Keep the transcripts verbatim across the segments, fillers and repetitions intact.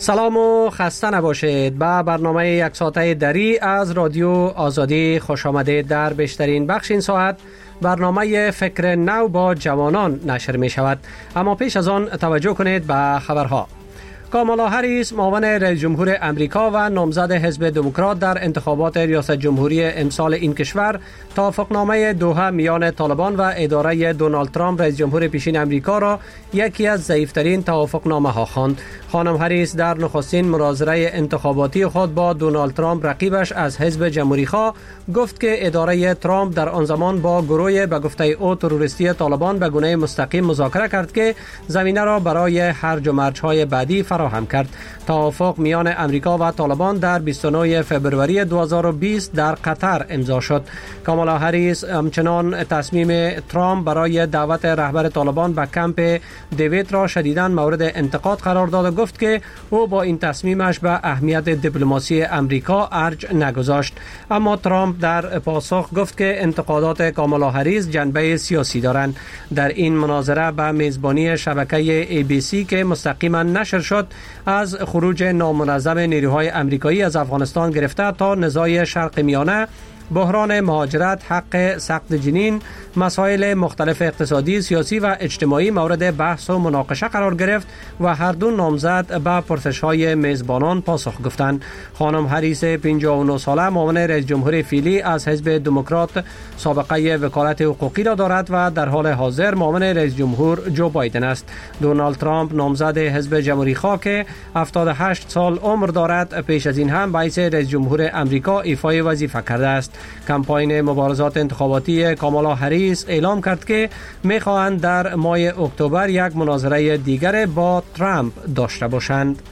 سلام و خسته نباشید. به برنامه یک ساعته دری از رادیو آزادی خوش آمدید. در بیشترین بخش این ساعت برنامه فکر نو با جوانان نشر می شود. اما پیش از آن توجه کنید به خبرها. کامالا هریس معاون رئیس جمهور امریکا و نامزد حزب دموکرات در انتخابات ریاست جمهوری امسال این کشور توافقنامه دوحه میان طالبان و اداره دونالد ترامپ رئیس جمهور پیشین امریکا را یکی از ضعیفترین توافقنامه ها خواند. خانم هریس در نخستین مناظره انتخاباتی خود با دونالد ترامپ رقیبش از حزب جمهوری خواه گفت که اداره ترامپ در آن زمان با گروه به گفته او تروریستی طالبان به گونه مستقیم مذاکره کرد که زمینه را برای هرج و مرج های بعدی فراهم کرد. توافق میان امریکا و طالبان در بیست و نه فوریه دو هزار و بیست در قطر امضا شد. کامالا هریس همچنان تصمیم ترامپ برای دعوت رهبر طالبان به کمپ دیوید را شدیداً مورد انتقاد قرار داد و گفت که او با این تصمیمش به اهمیت دیپلماسی امریکا ارج نگذاشت. اما ترامپ در پاسخ گفت که انتقادات کامالا هریس جنبه سیاسی دارند. در این مناظره به میزبانی شبکه ای بی سی که مستقیما نشر شد از خروج نامنظم نیروهای امریکایی از افغانستان گرفته تا نزاع شرق میانه، بحران مهاجرت، حق سقط جنین، مسائل مختلف اقتصادی، سیاسی و اجتماعی مورد بحث و مناقشه قرار گرفت و هر دو نامزد به پرسش‌های میزبانان پاسخ گفتند. خانم هریس پنجاه و نه ساله معاون رئیس جمهور فعلی از حزب دموکرات سابقه وکالت حقوقی را دارد و در حال حاضر معاون رئیس جمهور جو بایدن است. دونالد ترامپ نامزد حزب جمهوری خواه که هفتاد و هشت سال عمر دارد پیش از این هم به حیث رئیس جمهور امریکا ایفای وظیفه کرده است. کمپاین مبارزات انتخاباتی کامالا هریس اعلام کرد که می‌خواهند در ماه اکتبر یک مناظره دیگر با ترامپ داشته باشند.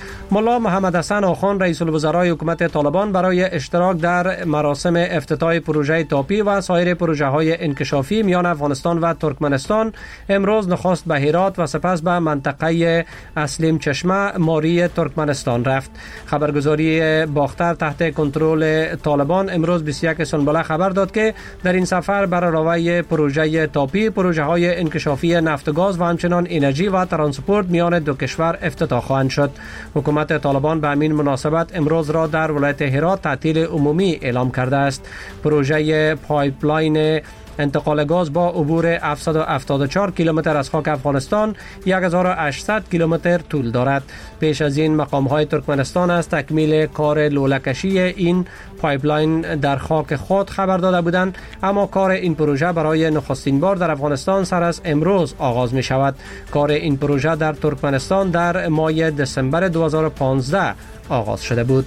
ملا محمد حسن آخوند رئیس الوزرای حکومت طالبان برای اشتراک در مراسم افتتاح پروژه تاپی و سایر پروژه‌های انکشافی میان افغانستان و ترکمنستان امروز نخست به هرات و سپس به منطقه اسلیم چشمه ماری ترکمنستان رفت. خبرگزاری باختر تحت کنترل طالبان امروز بیست و یک سنبله خبر داد که در این سفر بر علاوه پروژه تاپی، پروژه‌های انکشافی نفت و گاز و همچنان انرژی و ترانسپورت میان دو کشور افتتاح خواهند شد. حکومت طالبان به همین مناسبت امروز را در ولایت هرات تعطیل عمومی اعلام کرده است. پروژه پایپلاین انتقال گاز با عبور هفتصد و هفتاد و چهار کیلومتر از خاک افغانستان یک هزار و هشتصد کیلومتر طول دارد. پیش از این مقام‌های ترکمنستان از تکمیل کار لوله‌کشی این پایپلاین در خاک خود خبر داده بودند، اما کار این پروژه برای نخستین بار در افغانستان سر از امروز آغاز می شود. کار این پروژه در ترکمنستان در ماه دسامبر دو هزار و پانزده آغاز شده بود.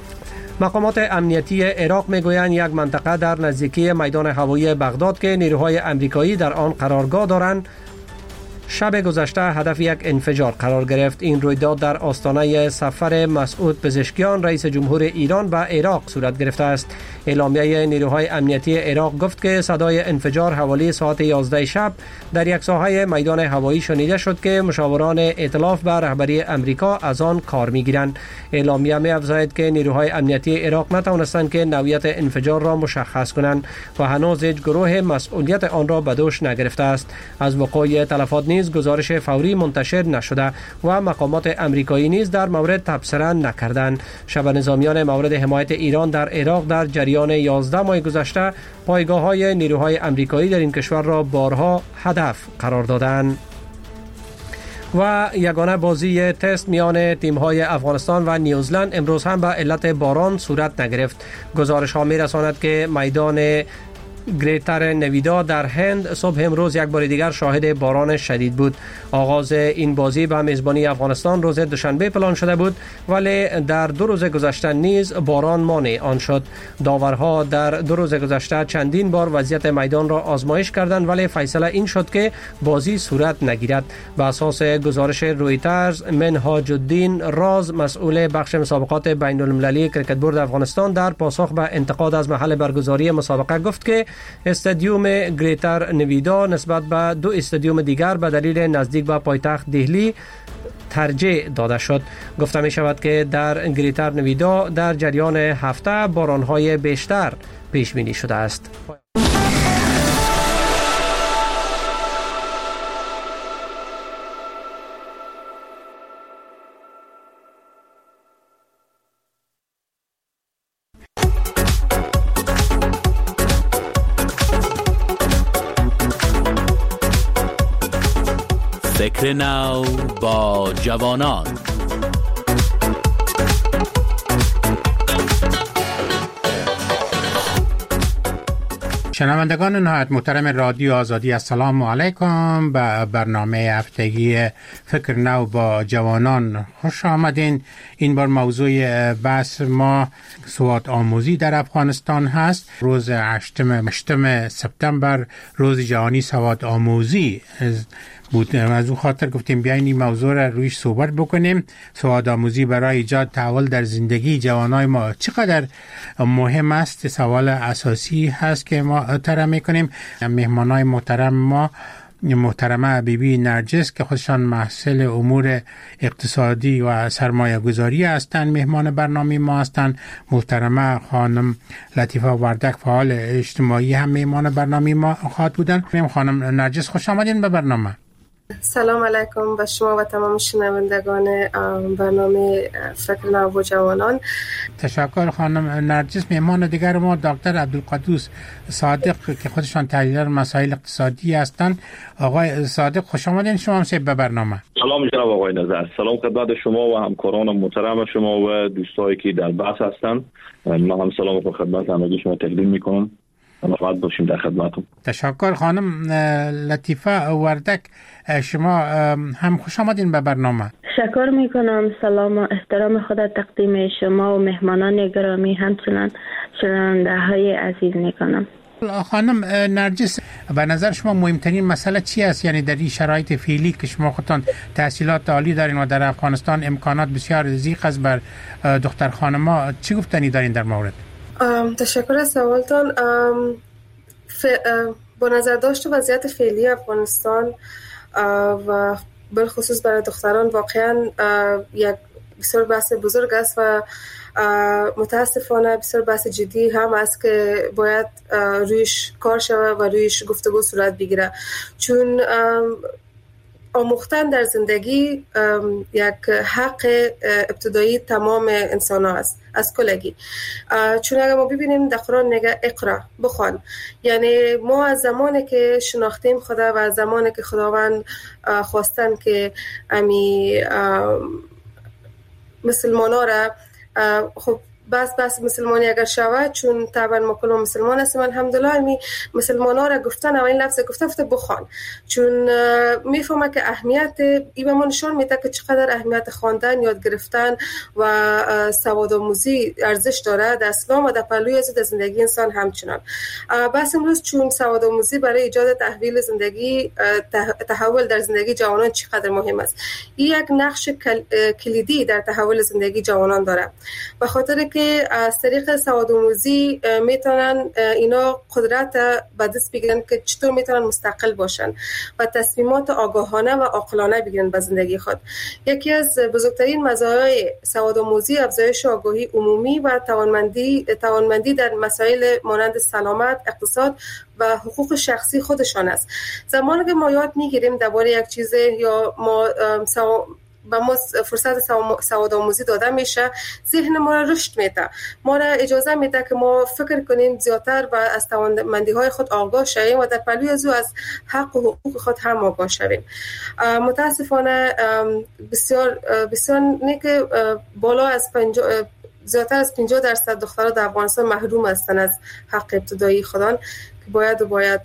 مقامات امنیتی عراق میگویند یک منطقه در نزدیکی میدان هوایی بغداد که نیروهای امریکایی در آن قرارگاه دارند شب گذشته هدف یک انفجار قرار گرفت. این رویداد در آستانه سفر مسعود پزشکیان رئیس جمهور ایران به عراق صورت گرفته است. اعلامیه نیروهای امنیتی عراق گفت که صدای انفجار حوالی ساعت یازده شب در یک ساحه میدان هوایی شنیده شد که مشاوران ائتلاف به رهبری امریکا از آن کار میگیرند. اعلامیه می افزاید که نیروهای امنیتی عراق نتوانستند که نوعیت انفجار را مشخص کنند و هنوز هیچ گروه مسئولیت آن را به دوش نگرفته است. از وقوع تلفات نیز گزارش فوری منتشر نشده و مقامات امریکایی نیز در مورد تبصره نکردند. شب نظامیان مورد حمایت ایران در عراق در جریان یازده ماه گذشته پایگاه‌های نیروهای امریکایی در این کشور را بارها هدف قرار دادند. و یگانه بازی تست میان تیم‌های افغانستان و نیوزلند امروز هم به علت باران صورت نگرفت. گزارش ها می‌رساند که میدان گریتر نویدا در هند صبح امروز یک بار دیگر شاهد باران شدید بود. آغاز این بازی به میزبانی افغانستان روز دوشنبه پلان شده بود، ولی در دو روز گذشته نیز باران مانع آن شد. داورها در دو روز گذشته چندین بار وضعیت میدان را آزمایش کردند، ولی فیصله این شد که بازی صورت نگیرد. به اساس گزارش رویترز، منهاج الدین راز مسئول بخش مسابقات بین المللی کریکت بورد افغانستان در پاسخ به انتقاد از محل برگزاری مسابقه گفت که استادیوم گریتر نویدا نسبت به دو استادیوم دیگر به دلیل نزدیک به پایتخت دهلی ترجیح داده شد. گفته می شود که در گریتر نویدا در جریان هفته بارانهای بیشتر پیش بینی شده است. فکر نو با جوانان. شنوندگان نهایت محترم رادیو آزادی، السلام علیکم. به برنامه هفتگی فکر نو با جوانان خوش آمدین. این بار موضوع بحث ما سواد آموزی در افغانستان هست. روز هشتم سپتامبر روز جهانی سواد آموزی بود. از اون خاطر گفتیم بیاین این موضوع را رویش صحبت بکنیم. سواد آموزی برای ایجاد تحول در زندگی جوانای ما چقدر مهم است، سوال اساسی هست که ما طرح میکنیم. مهمانای محترم ما محترمه بیبی نرجس که خودشان محصل امور اقتصادی و سرمایه گذاری هستند، مهمان برنامه ما هستند. محترمه خانم لطیفه وردک فعال اجتماعی هم مهمان برنامه ما خواهد بودن. خانم نرجس خوش آمدین به برنامه. سلام علیکم به شما و تمام شنوندگان برنامه فکر نو با جوانان. تشکر خانم نرجس. مهمان دیگر ما دکتر عبدالقدوس صادق که خودشان تحلیلگر مسائل اقتصادی هستند. آقای صادق خوش آمدین شما هم به برنامه. سلام جناب آقای نظر. سلام خدمت شما و همکاران محترم شما و دوستایی که در بحث هستند. ما هم سلام و خدمت همگی شما تقدیم میکنم. راحت باشیم در خدمتتون. تشکر. خانم لطیفه وردک شما هم خوش آمدین به برنامه. تشکر میکنم. سلام و احترام خدا تقدیم شما و مهمانان گرامی همچنان شنونده های عزیز میکنم. خانم نرجس، به نظر شما مهمترین مسئله چی است؟ یعنی در این شرایط فعلی که شما خودتان تحصیلات عالی دارین و در افغانستان امکانات بسیار ضیق است بر دختر خانما، چی گفتنی دارین در مورد؟ تشکر از سوالتان. ف... با نظر داشت وضعیت فعلی افغانستان و بالخصوص برای دختران واقعا یک بسیار بحث بزرگ است و متاسفانه بسیار بحث جدی هم است که باید رویش کار شود و رویش گفتگو صورت بگیره، چون آموختن در زندگی یک حق ابتدایی تمام انسان ها است از کلگی. چون اگر ما ببینیم در قرآن میگه اقرا، بخوان. یعنی ما از زمانی که شناختیم خدا و از زمانی که خداوند خواستن که امی مسلمان ها را خب بس بس مسلمانی اگر شود، چون طبعا ما کلمه مسلمان هستیم الحمدلله، امی مسلمان ها را گفتن و این لفظ گفته بخوان، چون میفهمه که اهمیت این به ما نشان میده که چقدر اهمیت خواندن، یاد گرفتن و سواد آموزی ارزش داره در اسلام و در پهلوی از زندگی انسان همچنان. بس امروز چون سواد آموزی برای ایجاد تحول زندگی تحول در زندگی جوانان چقدر مهم است، این یک نقش کلیدی در تحول زندگی جوانان داره، به خاطر که از طریق سواد آموزی میتونن اینا قدرت به دست بگیرن که چطور میتونن مستقل باشن و تصمیمات آگاهانه و عاقلانه بگیرن به زندگی خود. یکی از بزرگترین مزایای سواد آموزی افزایش آگاهی عمومی و توانمندی توانمندی در مسائل مانند سلامت، اقتصاد و حقوق شخصی خودشان است. زمانی که ما یاد میگیریم درباره یک چیز یا ما سو... با ما فرصت سواد آموزی داده میشه، ذهن ما را رشد میده، ما را اجازه میده که ما فکر کنیم زیادتر و از توانمندی های خود آگاه شویم و در پهلوی از او از حق و حقوق خود هم آگاه شویم. متاسفانه بسیار بسیار نه که بالا از پنجاه زیادتر از پنجاه درصد دخترها در افغانستان محروم هستند از حق ابتدایی خودان که باید و باید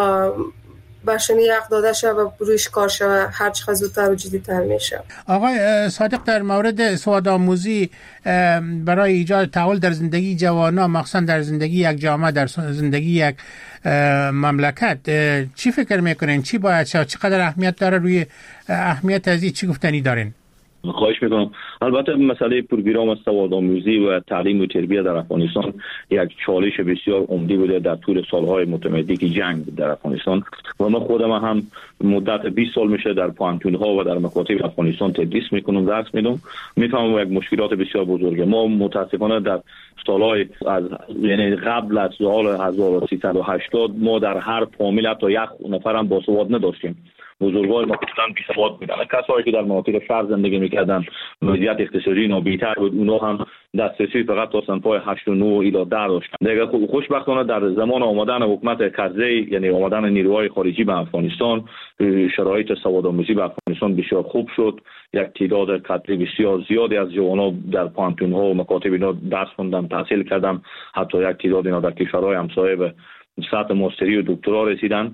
برشانی حق داده شد و رویش کار شد هر چقدر زودتر و جدی‌تر میشه. آقای صادق، در مورد سواد آموزی برای ایجاد تحول در زندگی جوانان، مخصوصا در زندگی یک جامعه، در زندگی یک مملکت، چی فکر میکنین؟ چی باید شد؟ چقدر اهمیت داره؟ روی اهمیت از این چی گفتنی دارین؟ خواهش میکنم. البته مسئله پروگرام سواد آموزی و تعلیم و تربیت در افغانستان یک چالش بسیار عمده بوده در طول سالهای متمدی که جنگ در افغانستان و من خودم هم مدت بیست سال میشه در پانتون‌ها و در مکاتب افغانستان تدریس میکنم، درس میدم. میفهمم یک مشکلات بسیار بزرگه. ما متاسفانه در سالهای از یعنی قبل از سال هزار و سیصد و هشتاد ما در هر فامیل حتی یک نفر هم باسواد نداشتیم. بزرگوار ما کلان بی سواد بودن. کسایی که در مناطق شهر زندگی میکردن وضعیت اقتصادی نابیتر بود، اونا هم دسترسی فقط تا صنف‌های هشت و نه الی ده داشتن. دیگه خوشبختانه در زمان آمدن حکومت کرزی، یعنی آمدن نیروهای خارجی به افغانستان، شرایط سواد آموزی به افغانستان افغانستان بسیار خوب شد. یک تعداد قدری بسیار زیادی از جوانان در پانتون ها و مکاتب اینا درس خوندن، تحصیل کردن. حتی یک تعداد اینا در کشورهای همسایه به سطح ماستری و دکترا رسیدن.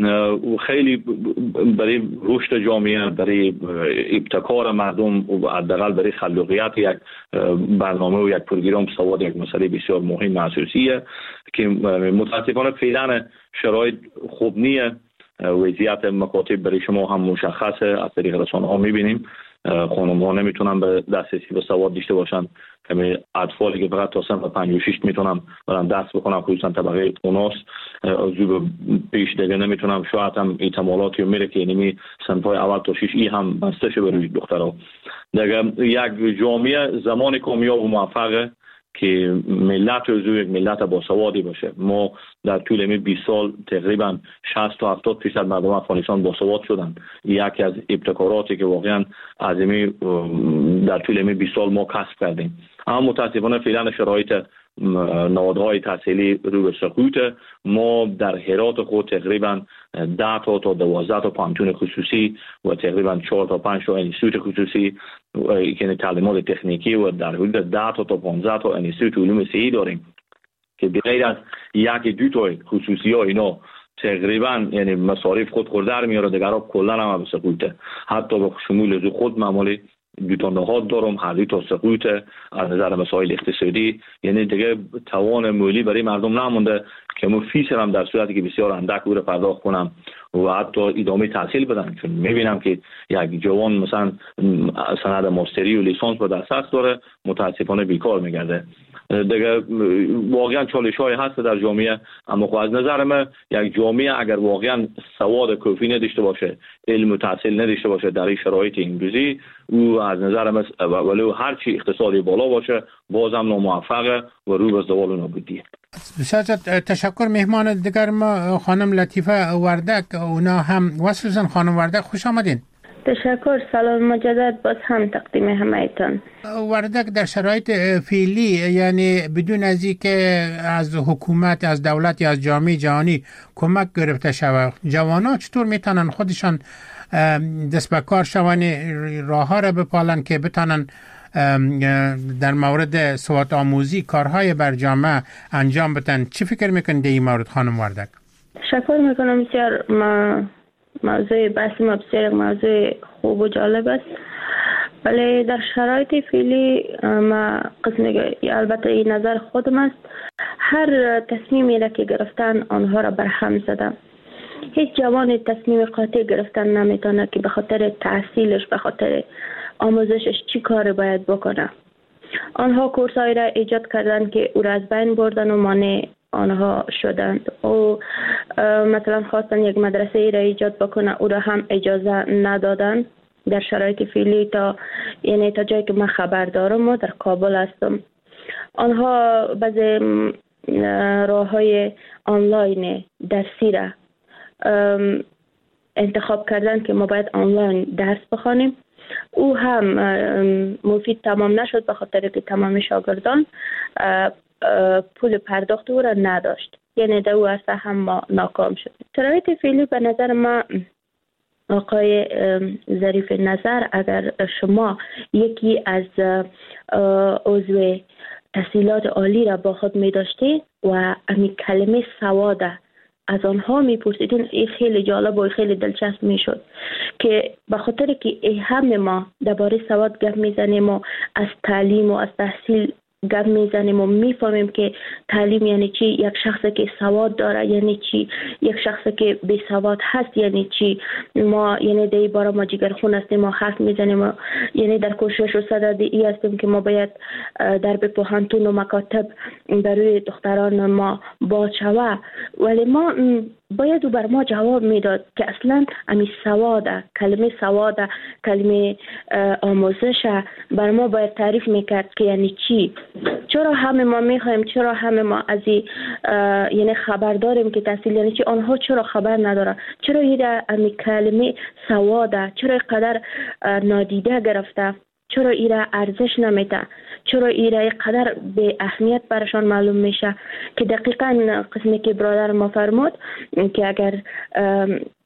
خیلی برای رشد جامعه، برای ابتکار مردم و حداقل برای خلاقیت یک برنامه و یک پروگرام سواد یک مسئله بسیار مهم اساسیه که متاسفانه فعلا شرایط خوب نیه. وضعیت مکاتب برای شما هم مشخصه، از طریق رسانه ها میبینیم خانم ها نمیتونن به دسترسی به سواد داشته باشن. کمی اطفالی که فقط تا سن پنج و شش میتونن برن دست بکنن، خصوصا طبقه اوناس زوب پیش دیگه نمیتونن. شاید هم احتمالاتی میره که اینمی سنفای اول تا شش ای هم بسته شه برای دخترها. دیگه یک جامعه زمان کامیاب و موفقه که ملت روزو یک ملت باسوادی باشه. ما در طول این بیست سال تقریبا شصت تا هفتاد درصد مردم افغانستان باسواد شدن. یکی از ابتکاراتی که واقعا عظیمی در طول این بیست سال ما کسب کردیم. اما متاسفانه فعلا شرایط نهادهای تحصیلی رو به سقوط. ما در هرات خود تقریبا ده تا تا دوازده تا پانتون خصوصی و تقریبا چهار تا پنج تا انستیتوت خصوصی که تعلیمات تکنیکی و در حدود ده تا تا پانزده تا انستیتوت علوم صحی داریم که بغیر از یک دو تا خصوصی ها اینا تقریبا یعنی مصارف خود خورده میاره، دیگرها کلا هم به سقوطه. حتی به شمول خود معمولی دو تا نهاد دارم، هر دو تا سقوط از نظر مسائل اقتصادی، یعنی دیگه توان مالی برای مردم نمونده که ما فیس هم در صورتی که بسیار اندک رو پرداخت کنم و حتی ادامه تحصیل بدن. چون میبینم که یک جوان مثلا سند ماستری و لیسانس با دسترس داره، متاسفانه بیکار میگرده. دیگه واقعا چالش های هست در جامعه. اما خب از نظر من یک جامعه اگر واقعا سواد کافی نداشته باشه، علم و تحصیل نداشته باشه در این شرایط امروزی، او از نظر من ولو هر چی اقتصادی بالا باشه بازم ناموفقه و رو به زوال و نابودیه. بسیار تشکر. مهمان دیگر ما خانم لطیفه وردک، اونا هم وصلن. خانم وردک خوش آمدین. تشکر. سلام مجدد باز هم تقدیم همه‌تان. وردک در شرایط فعلی، یعنی بدون از اینکه از حکومت، از دولت یا از جامعه جهانی کمک گرفته شود، جوانان چطور میتونن خودشان دست به کار شون، راه ها را بپالن که بتونن در مورد سواد آموزی کارهای بر جامعه انجام بدن؟ چی فکر میکنید در این مورد خانم وردک؟ تشکر میکنم. بسیار ما موضوع بحث ما بسیار موضوع خوب و جالب است. ولی در شرایط فعلی ما قسم البته این نظر خودم است، هر تصمیمی را که گرفتن آنها را برهم زدن. هیچ جوان تصمیم قاطع گرفتن نمیتونه که به خاطر تحصیلش، به خاطر آموزشش چی کار باید بکنه. آنها کورسایی را ایجاد کردن که او را از بین بردن و مانع آنها شدند. او مثلا خواستن یک مدرسه ای را ایجاد بکنه، او را هم اجازه ندادن در شرایط فعلی. تا یعنی تا جایی که من خبر دارم و در کابل هستم، آنها بعضی راه های آنلاین درسی را انتخاب کردن که ما باید آنلاین درس بخوانیم. او هم مفید تمام نشد به خاطر که تمام شاگردان پول پرداخت او را نداشت، یعنی در او اصلا هم ما ناکام شد. شرایط فعلی به نظر ما آقای ظریف نظر، اگر شما یکی از عضو تحصیلات عالی را با خود می داشتید و امی کلمه سواد از آنها می پرسیدین، این خیلی جالب و خیلی دلچسب می شد که به خاطر که همه ما درباره سواد گپ می زنیم و از تعلیم و از تحصیل گپ میزنیم و میفهمیم که تعلیم یعنی چی، یک شخصی که سواد داره یعنی چی، یک شخصی که بی سواد هست یعنی چی. ما یعنی در این باره ما جگرخون هستیم، ما حرف میزنیم و یعنی در کوشش و صدد ای هستیم که ما باید در پوهنتون و مکاتب برای دختران ما باز شود. ولی ما باید بر ما جواب میداد که اصلا امی سواده، کلمه سواده، کلمه آموزش بر ما باید تعریف میکرد که یعنی چی. چرا همه ما میخوایم، چرا همه ما از این یعنی خبر داریم که تحصیل یعنی چی، آنها چرا خبر ندارن؟ چرا این امی کلمه سواده چرا قدر نادیده گرفته؟ چرا ایره ارزش نمیده؟ چرا ایره قدر به اهمیت برشان معلوم میشه؟ که دقیقاً قسمی که برادر ما فرمود که اگر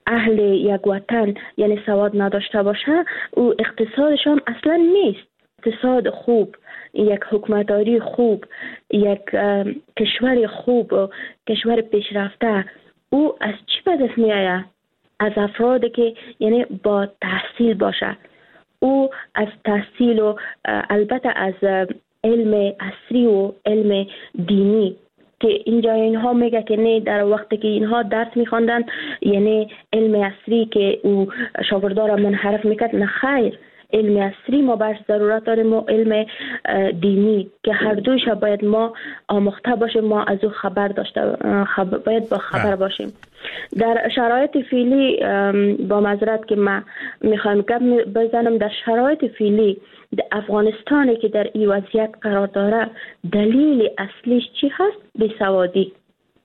اهل یک وطن یعنی سواد نداشته باشه، او اقتصادشان اصلا نیست. اقتصاد خوب، یک حکمتداری خوب، یک کشور خوب و کشور پیشرفته، او از چی به دست می آید؟ از افرادی که یعنی با تحصیل باشه. او از تحصیل و البته از علم عصری و علم دینی که اینجا اینها میگه که نه، در وقتی که اینها درس میخواندن یعنی علم عصری که او شاگردان را منحرف میکرد، نه خیر، علم عصری ما برش ضرورت داریم و علم دینی که هر دویش باید ما آموخته باشیم، ما از او خبر داشته خبر باید با خبر باشیم. در شرایط فعلی با معذرت که ما میخوایم گپ بزنم، در شرایط فعلی در افغانستانی که در این وضعیت قرار داره، دلیل اصلیش چی هست؟ بیسوادی.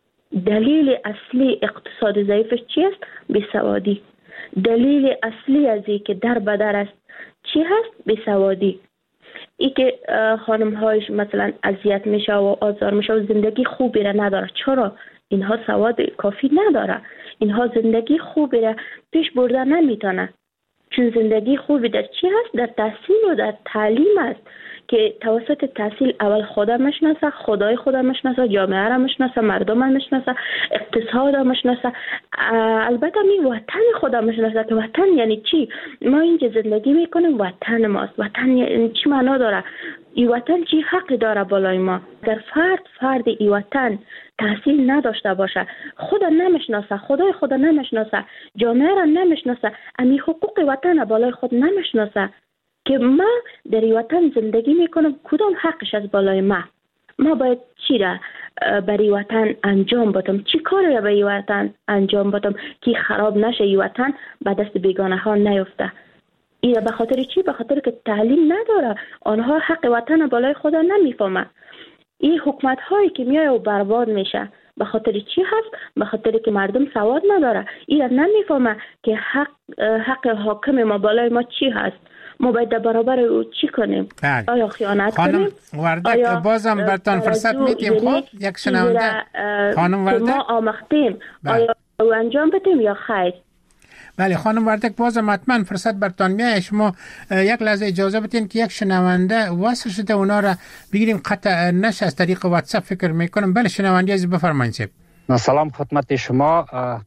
دلیل اصلی اقتصاد ضعیفش چی است؟ بیسوادی. دلیل اصلی از این که در بدر است چی هست؟ بیسوادی. ای که خانم هایش مثلا اذیت میشه و آزار میشه و زندگی خوبی را نداره. چرا؟ اینها سواد کافی نداره. اینها زندگی خوبی را پیش بردن نمیتونه. چون زندگی خوبی در چی هست؟ در تحصیل و در تعلیم است که توسط تحصیل اول خدا مشناسه، خدای خدا مشناسه، جامعه را مشناسه، مردم را مشناسه، اقتصاد را مشناسه، البته می وطن خدا مشناسه که وطن یعنی چی. ما اینجا زندگی میکنیم، وطن ماست. وطن یعنی چی معنا داره؟ ای وطن چی حقی داره بالای ما؟ در فرد فرد ای وطن تحصیل نداشته باشه، خدا نمیشناسه، خدای خدا نمیشناسه، جامعه را نمیشناسه، امی حقوق وطن بالای خود نمیشناسه که ما در ای وطن زندگی میکنم، کدام حقش از بالای ما؟ ما باید چی را برای وطن انجام بدم؟ چی کاری را برای وطن انجام بدم که خراب نشه ای وطن به دست بیگانه ها نیفته؟ این به خاطر چی؟ به خاطر که تعلیم نداره، آنها حق وطن بالای خدا نمیفهمه. این حکومت هایی که میای و برباد میشه به خاطر چی هست؟ به خاطر که مردم سواد نداره، این نمیفهمه که حق حق حاکم ما بالای ما چی هست. ما باید در برابر او چی کنیم؟ بله. آیا خیانت خانم کنیم؟ وردک بازم برتان فرصت میدیم. خب یک شنونده خانم وردک ما آمختیم، بله. آیا او انجام بدیم یا خیر؟ بله خانم وردک بازم حتما فرصت برتان میاد. شما یک لحظه اجازه بدین که یک شنونده واسه شده اونا را بگیریم، قطع نشه از طریق واتساپ فکر میکنم. بله شنونده از بفرمایید. سلام خدمت شما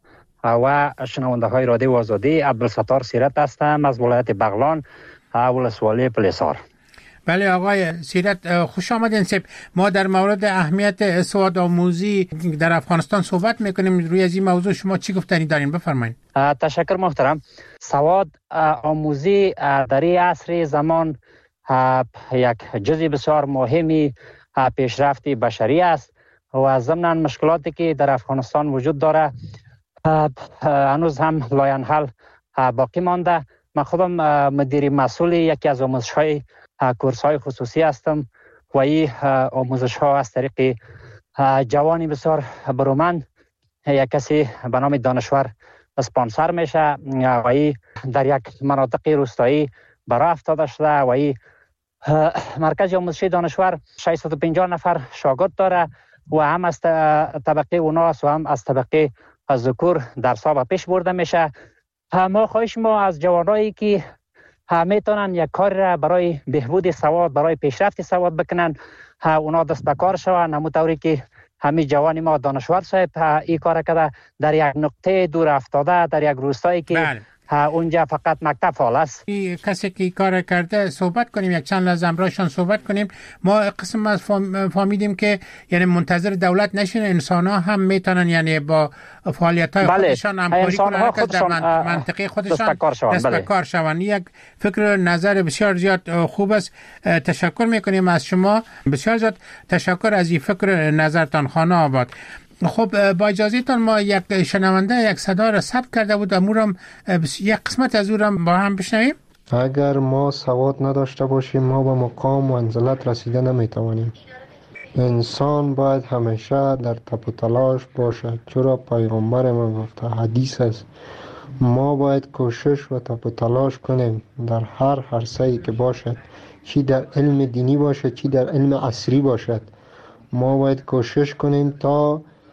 و شنونده های رادیو آزادی. عبدالستار سیرت هستم از ولایت بغلان، ولسوالی پلیسار. بله آقای سیرت خوش آمدین. سب ما در مورد اهمیت سواد آموزی در افغانستان صحبت میکنیم. روی از این موضوع شما چی گفتنی دارین؟ بفرمایید. تشکر محترم. سواد آموزی در این عصر زمان یک جزء بسیار مهمی پیشرفت بشری است و ضمن مشکلاتی که در افغانستان وجود داره هنوز هم لاینحل باقی مانده. من خودم مدیر مسئول یکی از آموزش‌های کورس‌های خصوصی هستم و این آموزش‌ها از طریق جوانی بسیار برومند، یک کسی به نام دانشور اسپانسر میشه و این در یک مناطق روستایی برای افتاده شده و این مرکز آموزشی دانشور ششصد و پنجاه نفر شاگرد داره و هم از طبقه اوناس و هم از طبقه ذکور درس‌ها به پیش برده میشه. ما خواهش ما از جوانایی که میتونن یک کار را برای بهبود سواد، برای پیشرفت سواد بکنن، اونا دست به کار شوند. همونطوری که همین جوانی ما دانشور صاحب این کار کرده در یک نقطه دور افتاده، در یک روستایی که بله. اونجا فقط مکتب فعال است. کسی که کار کرده صحبت کنیم، یک چند لحظه امرایشان صحبت کنیم. ما قسم از فهمیدیم که یعنی منتظر دولت نشین، انسان ها هم میتونن یعنی با فعالیت های بله. خودشان همکاری کنن که در منطقه خودشان دست به کار شوند. یک فکر نظر بسیار زیاد خوب است. تشکر میکنیم از شما، بسیار زیاد تشکر از این فکر نظرتان خانه آباد. خب با اجازهتان ما یک شنونده یک صدا را ثبت کرده بود، امورم یک قسمت از اون با هم بشنویم. اگر ما سواد نداشته باشیم ما به مقام و منزلت رسیده نمیتوانیم. انسان باید همیشه در تپ و تلاش باشد، چرا پیامبر ما گفته، حدیث است. ما باید کوشش و تپ و تلاش کنیم در هر عرصه‌ای که باشد، چی در علم دینی باشد چی در علم عصری باشد. ما باید کوشش کنیم تا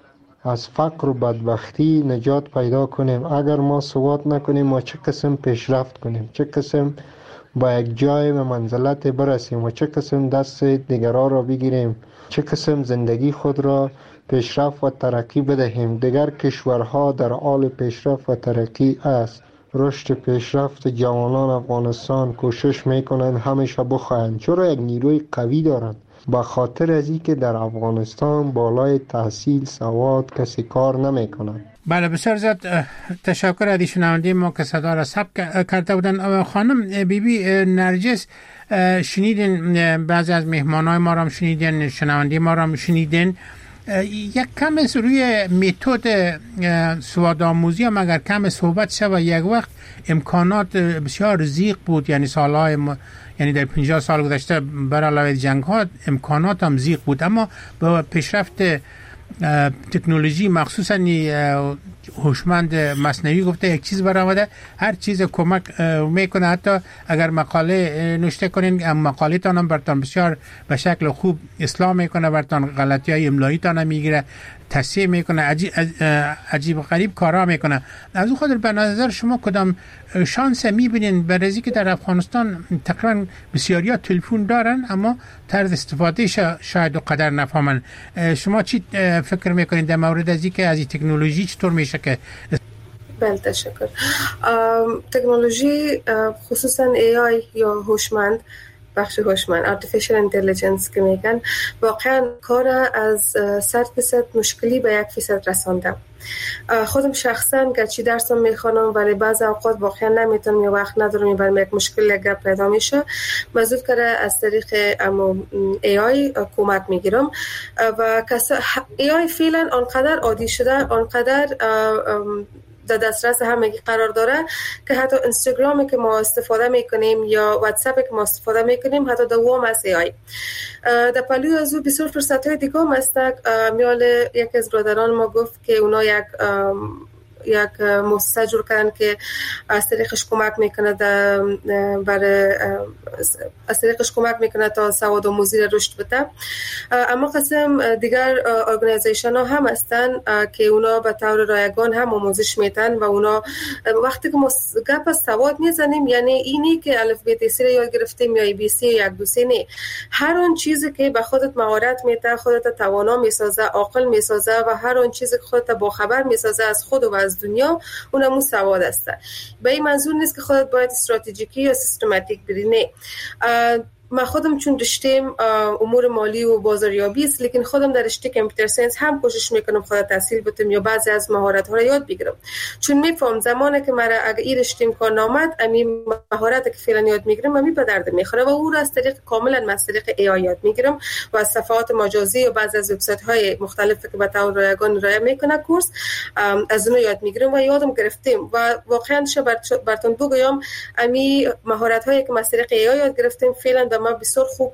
از فقر و بدبختی نجات پیدا کنیم. اگر ما سواد نکنیم ما چه قسم پیشرفت کنیم، چه قسم با یک جای و منزلت برسیم و چه قسم دست دیگران را بگیریم، چه قسم زندگی خود را پیشرفت و ترقی بدهیم. دیگر کشورها در حال پیشرفت و ترقی است. رشد پیشرفت جوانان افغانستان کوشش میکنند همیشه بخواهند، چرا یک نیروی قوی دارند. به خاطر از اینکه در افغانستان بالای تحصیل سواد کسی کار نمیکنند. بله بسیار زیاد تشکر از شنونده ما که صدا را ثبت کرده بودن. خانم بی بی نرجس، شنیدین بعضی از مهمانای ما را شنیدین، شنونده ما را شنیدین. یک کم روی متد سواد آموزی هم اگر کم صحبت شد، یک وقت امکانات بسیار ضیق بود، یعنی سالهای م... یعنی در پنجاه سال گذشته بر علاوه جنگ ها امکانات هم ضیق بود، اما با پیشرفت تکنولوژی مخصوصا هوشمند مصنوعی گفته یک چیز برآمده، هر چیز کمک میکنه. حتی اگر مقاله نوشته کنین مقاله تان هم برتان بسیار به شکل خوب اصلاح میکنه، برتان غلطی های املایی تان هم میگیره، تصحیح میکنه، عجیب, عجیب و غریب کارا میکنه. از اون خاطر به نظر شما کدام شانس میبینین برای که در افغانستان تقریبا بسیاری ها تلفن دارن اما طرز استفاده شاید و قدر نفهمن؟ شما چی فکر میکنین در مورد از اینکه از این تکنولوژی چطور میشه که؟ بله تشکر. تکنولوژی خصوصا ای آی یا هوشمند، بخش هوشمند artificial intelligence که میگن، واقعا کار از صد درصد مشکلی به یک فیصد رسانده. خودم شخصا گرچه درسم میخوانم ولی بعض اوقات واقعا نمیتونم یا وقت ندارم، برام یک مشکل اگر پیدا میشه مزود کرده از طریق ای آی کمک میگیرم و ای آی فعلا آنقدر عادی شده، آنقدر در دسترس همگی قرار داره که حتی اینستاگرامی که ما استفاده میکنیم یا واتساپی که ما استفاده میکنیم حتی دوام از ای آی. در پلوی از او بسیار فرصت های دیگه هم است. میال یک از برادران ما گفت که اونا یک یک مؤسسه جور کردن که از طریقش کمک میکنه برای از طریقش کمک میکنه تا سواد آموزی را رشد بده. اما قسم دیگر ارگانیزیشن ها هم هستن که اونا به طور رایگان هم آموزش میدن و اونا وقتی که ما گپ از سواد میزنیم یعنی اینی که الف ب ت س را یاد گرفتیم یا ای بی سی یک دو سه نه، هر اون چیزی که به خودت مهارت میده، خودت توانا میسازه، عاقل میسازه و هر اون چیزی که خودت با خبر میسازه از خود و از دنیا، اونم سواد است. به این منظور نیست که خودت باید استراتژیکی یا سیستماتیک بری، نه. من خودم چون رشته‌ام امور مالی و بازاریابی است، لیکن خودم در رشته کامپیوتر ساینس هم کوشش میکنم خودم تحصیل بتم یا بعضی از مهارت ها را یاد بگیرم، چون میفهم زمانی که مرا اگه این رشته کار نامد امی مهارتی که فعلا یاد میگیرم امی به درد میخوره و او را از طریق کاملا از طریق ای آی یاد میگیرم و از صفحات مجازی و بعضی از وبسایت های مختلف که به طور رایگان ارائه میکنه کورس از اون یاد میگیرم و یادم گرفتیم و واقعا شب براتون بگم امی مهارت هایی که از طریق ای آی یاد گرفتیم فعلا ما بسیار خوب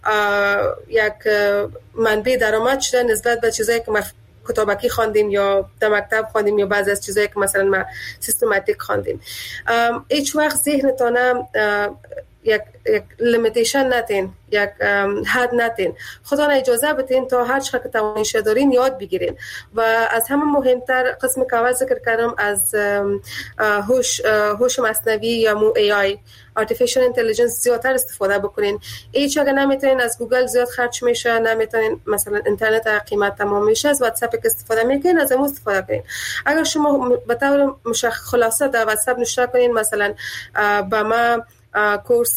یک منبع درآمد شده نسبت به چیزایی که ما کتابکی خواندیم یا در مکتب خواندیم یا بعضی از چیزایی که مثلا ما سیستماتیک خواندیم. هیچ وقت ذهنتون یک یک لیمیتیشن نتین، یک حد نتین، خدا را اجازه بدین تا هر چقدر توانش دارین یاد بگیرین و از همه مهمتر قسم که اول ذکر کردم از هوش هوش مصنوعی یا مو ای آی artificial intelligence زیادتر استفاده بکنین. هیچ اگه نمیتونین از گوگل زیاد خرج میشه، نمیتونین مثلا اینترنت قیمت تمام میشه، از واتساپ که استفاده میکنین از اون استفاده کنین. اگر شما به طور مشخص خلاصه در واتساپ نوشته کنین مثلا با ما کورس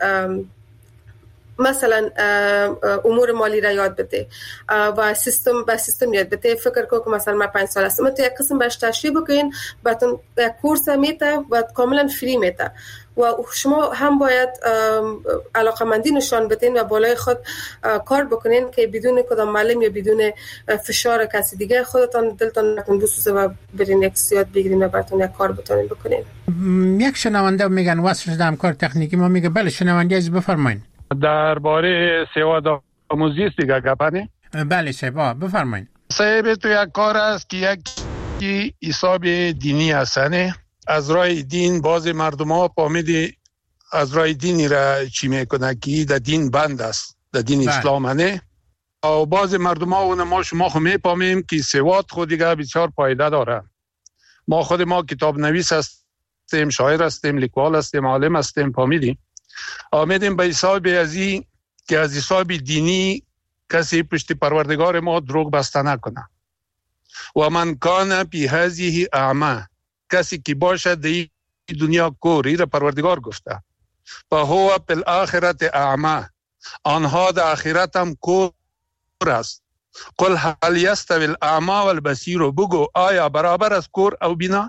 مثلا امور مالی را یاد بده و سیستم با سیستم یاد بده، فکر کو که مثلا ما پنج سال هستم تو یک قسم باش تشریح بکنین باتون یک کورس میته و کاملا فری میته و شما هم باید علاقمندی نشان بدین و بالای خود کار بکنین که بدون کدام معلم یا بدون فشار کسی دیگه خودتان دلتان نتون بسوزه و برین یک یاد بگیرین و براتون یک کار بتونین بکنین. یک شنونده میگن واسه شدم کار تکنیکی، ما میگه بله شنونده از بفرمایید. درباره سواد آموزی است دیگه گپانه؟ بله شبا بفرمایید. صاحب تو یک کار است که یک حساب دینی هستنه، از راه دین باز مردم ها پامیدی از راه دینی را چی میکنه که در دین بند است، در دین اسلام هنه بعض مردم ها و ما شما خود میپامیم که سواد خود دیگه بسیار پایده داره. ما خود ما کتاب نویس هستیم، شاعر هستیم، لیکوال هستیم، عالم هستیم، فهمیدیم آمدیم به حساب ازی که از حساب دینی کسی پشت پروردگار ما دروغ بسته نکنه. و من کان پی هذه اعمى، کسی که باشه در این دنیا کور، این پروردگار گفته، فهو فی الاخرة اعمى، آنها در آخرت هم کور است. قل هل یستوی الاعمى والبصیر، بگو آیا برابر است کور او بینا؟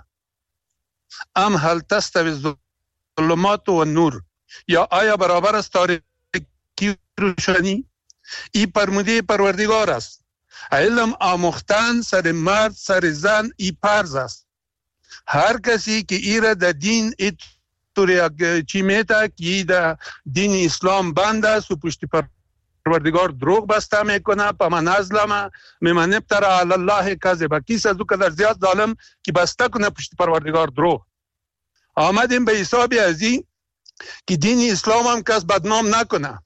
ام هل تستوی الظلمات و نور، یا آیا برابر است تاریکی روشنی؟ ای فرموده پروردگار است. علم آموختن سر مرد سر زن ای فرض است. هر کسی که ایره در دین ایتوری چی میتا که در دین اسلام بند است و پشت پروردگار دروغ بسته میکنه، فمن ازلم ممن افتری علی الله کذبا، کیست از او که در زیاد ظالم که بسته کنه پشت پروردگار دروغ. آمدیم به حساب ازی که دین اسلام هم کس بدنام نکنه.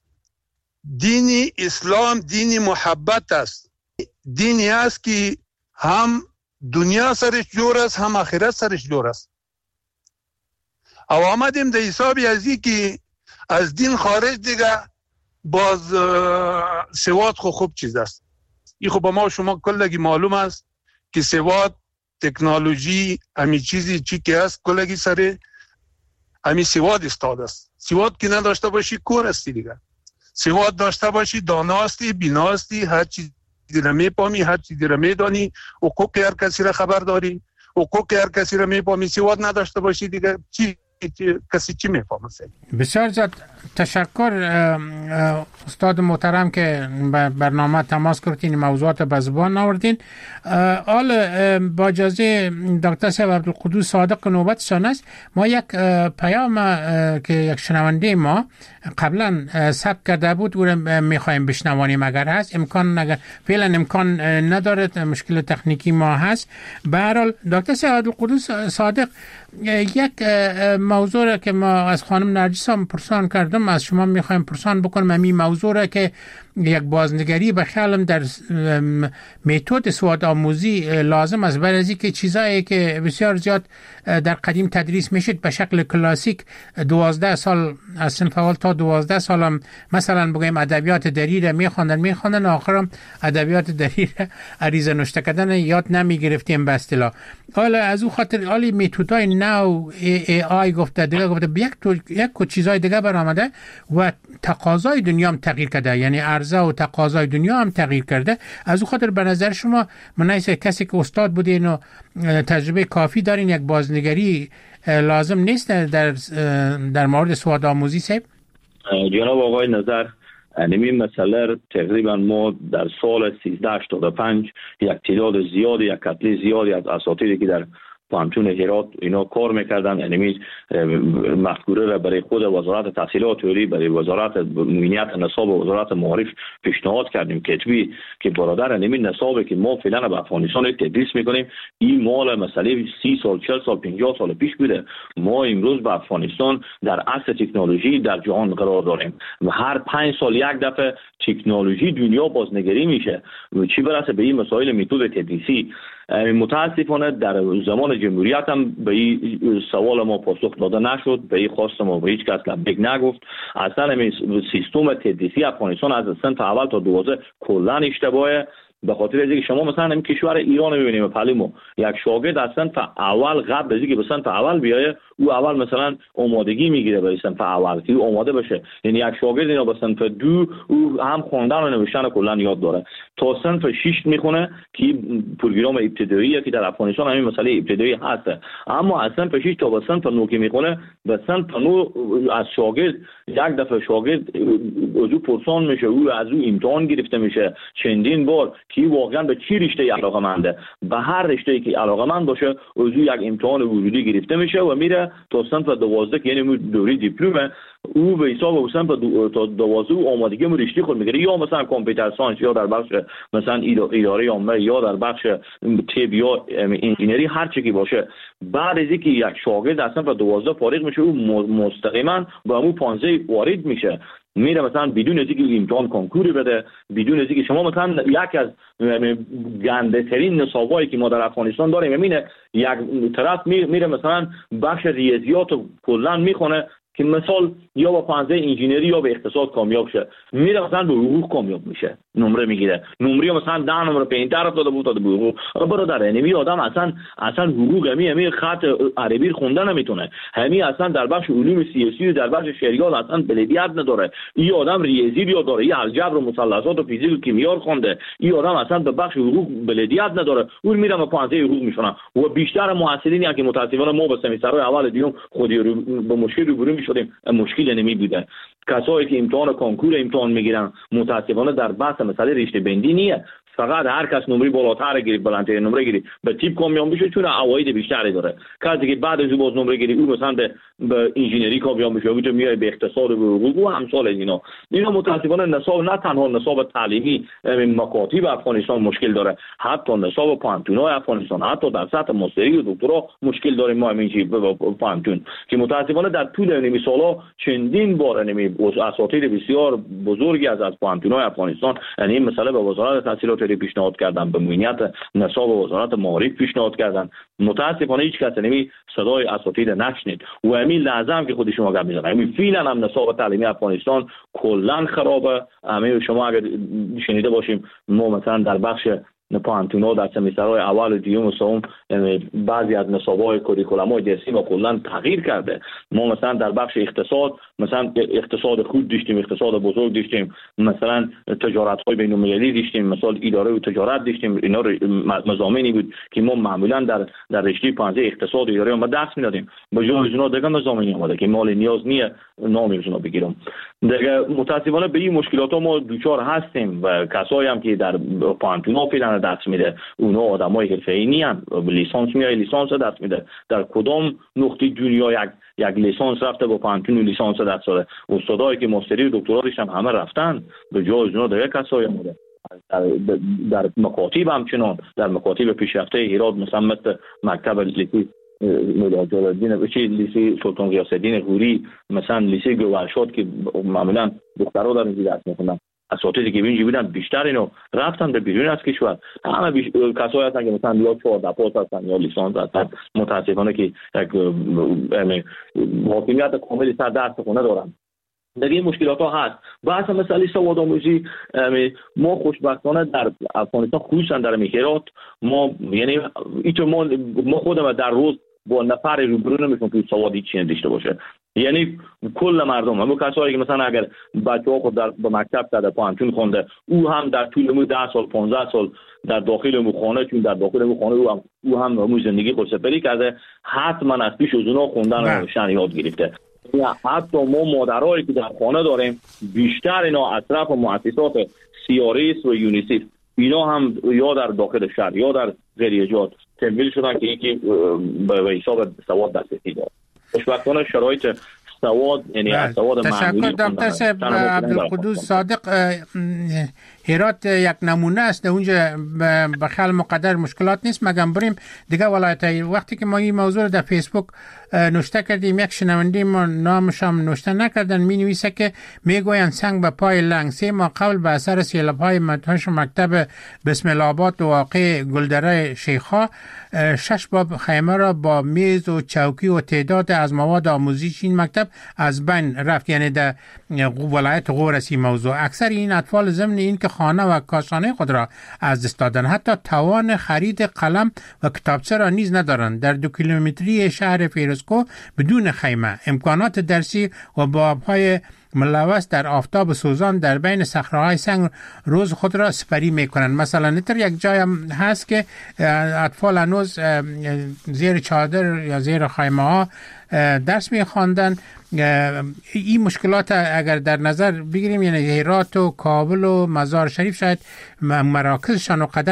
دین اسلام دین محبت است، دینی است که هم دنیا سرش جور است هم آخرت سرش جور است. او آمدیم در حساب ازی که از دین خارج دیگه باز سواد خو خوب چیز است. این خب ما شما کلگی معلوم است که سواد تکنولوژی همی چیزی چی که است کلگی سر همی سواد استاد است. سواد که نداشته باشی کور استی دیگه. سواد داشته باشی داناستی، بیناستی، هر چیزی را میپامی، هر چیزی را میدانی، حقوق هر کسی را خبر داری، حقوق هر کسی را میپامی. سواد نداشته باشی دیگه چی کسی چی میفهمه؟ بسیار زیاد تشکر استاد محترم که برنامه تماس کردین، موضوعات به زبان آوردین. حال با اجازه دکتر صاحب عبدالقدوس صادق نوبتشان است. ما یک پیام که یک شنونده ما قبلا ثبت کرده بود او را میخوایم بشنوانیم اگر هست. امکان اگر فعلا امکان ندارد، مشکل تکنیکی ما هست. به هر حال دکتر صاحب عبدالقدوس صادق، یک موضوع را که ما از خانم نرجس هم پرسان کردم از شما میخوایم پرسان بکنم. همین موضوع را که یک بازنگری به خیالم در متد سواد آموزی لازم است، برای از اینکه چیزایی که بسیار زیاد در قدیم تدریس میشد به شکل کلاسیک دوازده سال از صنف اول تا دوازده سال هم مثلا بگویم ادبیات دری را میخواندن میخواندن آخرم ادبیات دری را عریضه نوشته کردن یاد نمیگرفتیم به اصطلاح. حالا از او خاطر حالی متدای نو ای آی گفته دیگه گفته یک تو یک کو چیزای دیگه برآمده و تقاضای دنیا هم تغییر کرده، یعنی عرضه و تقاضای دنیا هم تغییر کرده. از او خاطر به نظر شما منایسه کسی که استاد بودین و تجربه کافی دارین یک بازنگری لازم نیست در در مورد سواد آموزی صاحب؟ جناب آقای نظر، نمی مسئله تقریبا ما در سال سیزده هشتاد و پنج یک تعداد زیادی یک کتله زیادی از اساتیدی که در پانتون هرات اینا کار میکردن، یعنی مفکوره را برای خود وزارت تحصیلات عالی، برای وزارت امنیت نصاب و وزارت معارف پیشنهاد کردیم کتبی که برادر نمی نصابی که ما فعلا به افغانستان تدریس میکنیم این مال مسئله سی سال چهل سال پنجاه سال پیش بوده. ما امروز به افغانستان در عصر تکنولوژی در جهان قرار داریم و هر پنج سال یک دفعه تکنولوژی دنیا بازنگری میشه. چی برسه به این مسائل متد تدریسی؟ متاسفانه در زمان جمهوریت هم به این سوال ما پاسخ داده نشد، به این خواست ما به هیچ کس لبیک نگفت. اصلا سیستم تدریسی افغانستان از صنف اول تا دوازده کلا اشتباهه. به خاطر اینکه شما مثلا این کشور ایران میبینیم پلیمو یک شاگرد از صنف اول قبل از اینکه به صنف اول بیایه او اول مثلا آمادگی میگیره برای صنف اول که آماده بشه. یعنی یک شاگرد اینا به صنف دو او هم خواندن و نوشتن کلا یاد داره تا صنف شش میخونه که پروگرام ابتدایی که در افغانستان همین مسئله ابتدایی هست. اما از صنف شش تا به صنف نه که میخونه به صنف نه از شاگرد یک دفعه شاگرد از او پرسان میشه، او از او امتحان گرفته میشه چندین بار که واقعا به چی رشته علاقه‌منده. به هر رشته‌ای که علاقه‌مند باشه از او یک امتحان وجودی گرفته میشه و میره تا صنف دوازده که یعنی دوره دیپلم او به حساب صنف تا دوازده آمادگی رشته خود میگیره، یا مثلا کامپیوتر ساینس یا در بخش مثلا اداره عامه یا در بخش طب یا انجینری هر چی که باشه. بعد از اینکه یک شاگرد از صنف دوازده فارغ میشه او مستقیما به همون پانزده وارد میشه. میره مثلا بدون از اینکه امتحان کنکوری بده، بدون از اینکه شما مثلا یک از گنده ترین نصابایی که ما در افغانستان داریم همینه، یک طرف میره مثلا بخش ریاضیات رو کلا میخونه که مثال یا با پانزده انجینری یا به اقتصاد کامیاب شه، میره مثلا به حقوق کامیاب میشه، نمره میگیره، نمره مثلا ده نمره پنجتر داده بود داده به حقوق. برادر یعنی آدم اصلا اصلا حقوق همی همی خط عربی خوندن نمیتونه، همی اصلا در بخش علوم سیاسی و در بخش شریعت اصلا بلدیت نداره. این آدم ریاضی یا داره، این الجبر و مثلثات و فیزیک و کیمیا خونده، این آدم اصلا در بخش حقوق بلدیت نداره، اون میره به پانزده حقوق میشونه. و بیشتر محصلینی که متاسفانه ما به سمسترهای اول دیوم خودی رو به مشکل روبرو میشدیم، مشکل نمی بوده. کسایی که امتحان کنکور امتحان میگیرن متاسفانه در بحث مسئله رشته بندی نیه، فقط هر کس نمره بالاتر گیری بلندتر نمره گیری به تیپ کامیاب میشه چون عواید بیشتری داره. کسی که بعد از باز نمره گیری او مثلا به, به انجینری کامیاب میشه و تو میای به اقتصاد و به حقوق و همسال اینا. اینا متاسفانه نصاب نه تنها نصاب تعلیمی مکاتب افغانستان مشکل داره، حتی نصاب پانتونای افغانستان حتی در سطح ماستری و دکترا مشکل داریم ما همین چی پانتون که متاسفانه در طول نمی سالا چندین بار نمی اساتید بسیار بزرگی از از پانتونای افغانستان یعنی این مسئله به وزارت تحصیلات پیشنهاد کردن، به معینیت نصاب وزارت معارف پیشنهاد کردن. متاسفانه هیچ کس نمی صدای اساتید نشنید و همین لازم که خود شما گپ میزنه. همین فعلا هم نصاب تعلیمی افغانستان کلا خرابه. همین شما اگر شنیده باشیم ما مثلا در بخش پانتونا در سمسترهای اول و دیوم و سوم بعضی از نصاب‌های کوریکولم‌های درسی ما کلا تغییر کرده. ما مثلا در بخش اقتصاد مثلا اقتصاد خود داشتیم، اقتصاد بزرگ داشتیم، مثلا تجارت‌های بین‌المللی داشتیم، مثلا اداره و تجارت داشتیم. اینا مضامینی بود که ما معمولا در در رشته پانزده اقتصاد و اداره ما درس می‌دادیم. به جای از اونها دیگه مضامینی اومده که مال نیاز نیه نامی اونها بگیرم. دیگه متأسفانه به این مشکلات ما دوچار هستیم و کسایی هم که در پانتونا فعلا درس میده اونا آدمای حرفه‌ای نیان، لیسانس میای لیسانس درس میده. در کدام نقطه دنیا یک یک لیسانس رفته با پانتون و لیسانس درس داده؟ استادایی که ماستری و دکترا داشتن همه رفتن، به جای اونا دیگه کسایی اومده. در, در مکاتب همچنان در مکاتب پیشرفته هرات مثلا مثل مکتب لیسی مولا جلال‌الدین چی لیسی سلطان غیاث الدین غوری، مثلا لیسی گوهرشاد که معمولا دخترها در اینجا درس میخوندن، اساتیدی که اینجا بودن بیشتر اینو رفتن به بیرون از کشور. همه بیش... کسایی هستن که مثلا یا چهارده پاس هستن یا لیسانس هستن، متاسفانه که یک حاکمیت کاملی سر دست خونه دارن. دیگه این مشکلات ها هست. بحث مسئله سواد آموزی ما خوشبختانه در افغانستان خصوصا در هرات ما یعنی ایتو ما ما خودمون در روز با نفر روبرو نمیشیم که سوادی چی نداشته باشه. یعنی کل مردم همون کسایی که مثلا اگر بچه‌ها خود در به مکتب در پانتون خونده او هم در طول مو ده سال پانزده سال در داخل مو خانه چون در داخل مو خانه او هم او هم مو زندگی خود سپری کرده، حتما از پیش از اونها خوندن و نوشتن یاد گرفته. حتی ما مادرایی که در خانه داریم بیشتر اینا از طرف مؤسسات سی آر اس و یونیسف اینا هم یا در داخل شهر یا در غیریجات تمویل شدن که یکی به حساب سواد دسترسی داره. خوشبختانه شرایط سواد یعنی از سواد معمولی تشکر دکتر صاحب عبدالقدوس صادق. هرات یک نمونه است، اونجا به خیال مقدر مشکلات نیست مگم بریم دیگه ولایت‌های. وقتی که ما این موضوع رو در فیسبوک نوشته کردیم یک شنونده ما نامش هم نوشته نکردن، می نویسه که میگویند سنگ به پای لنگ سه ماه قبل به اثر سیلاب‌های مدهوش مکتب بسم الله آباد و واقع گلدره شیخا شش باب خیمه را با میز و چوکی و تعداد از مواد آموزشی این مکتب از بین رفت. یعنی در ولایت غور است این موضوع. اکثر این اطفال ضمن این که خانه و کاشانه خود را از دست دادن، حتی توان خرید قلم و کتابچه را نیز ندارند. در دو کیلومتری شهر فیروزکوه بدون خیمه امکانات درسی و بابهای ملوث در آفتاب سوزان در بین صخره‌های سنگ روز خود را سپری میکنند. مثلا نتر یک جای هم هست که اطفال هنوز زیر چادر یا زیر خیمه ها درس میخواندن. این مشکلات اگر در نظر بگیریم یعنی هرات و کابل و مزار شریف شاید مراکزشان و قدر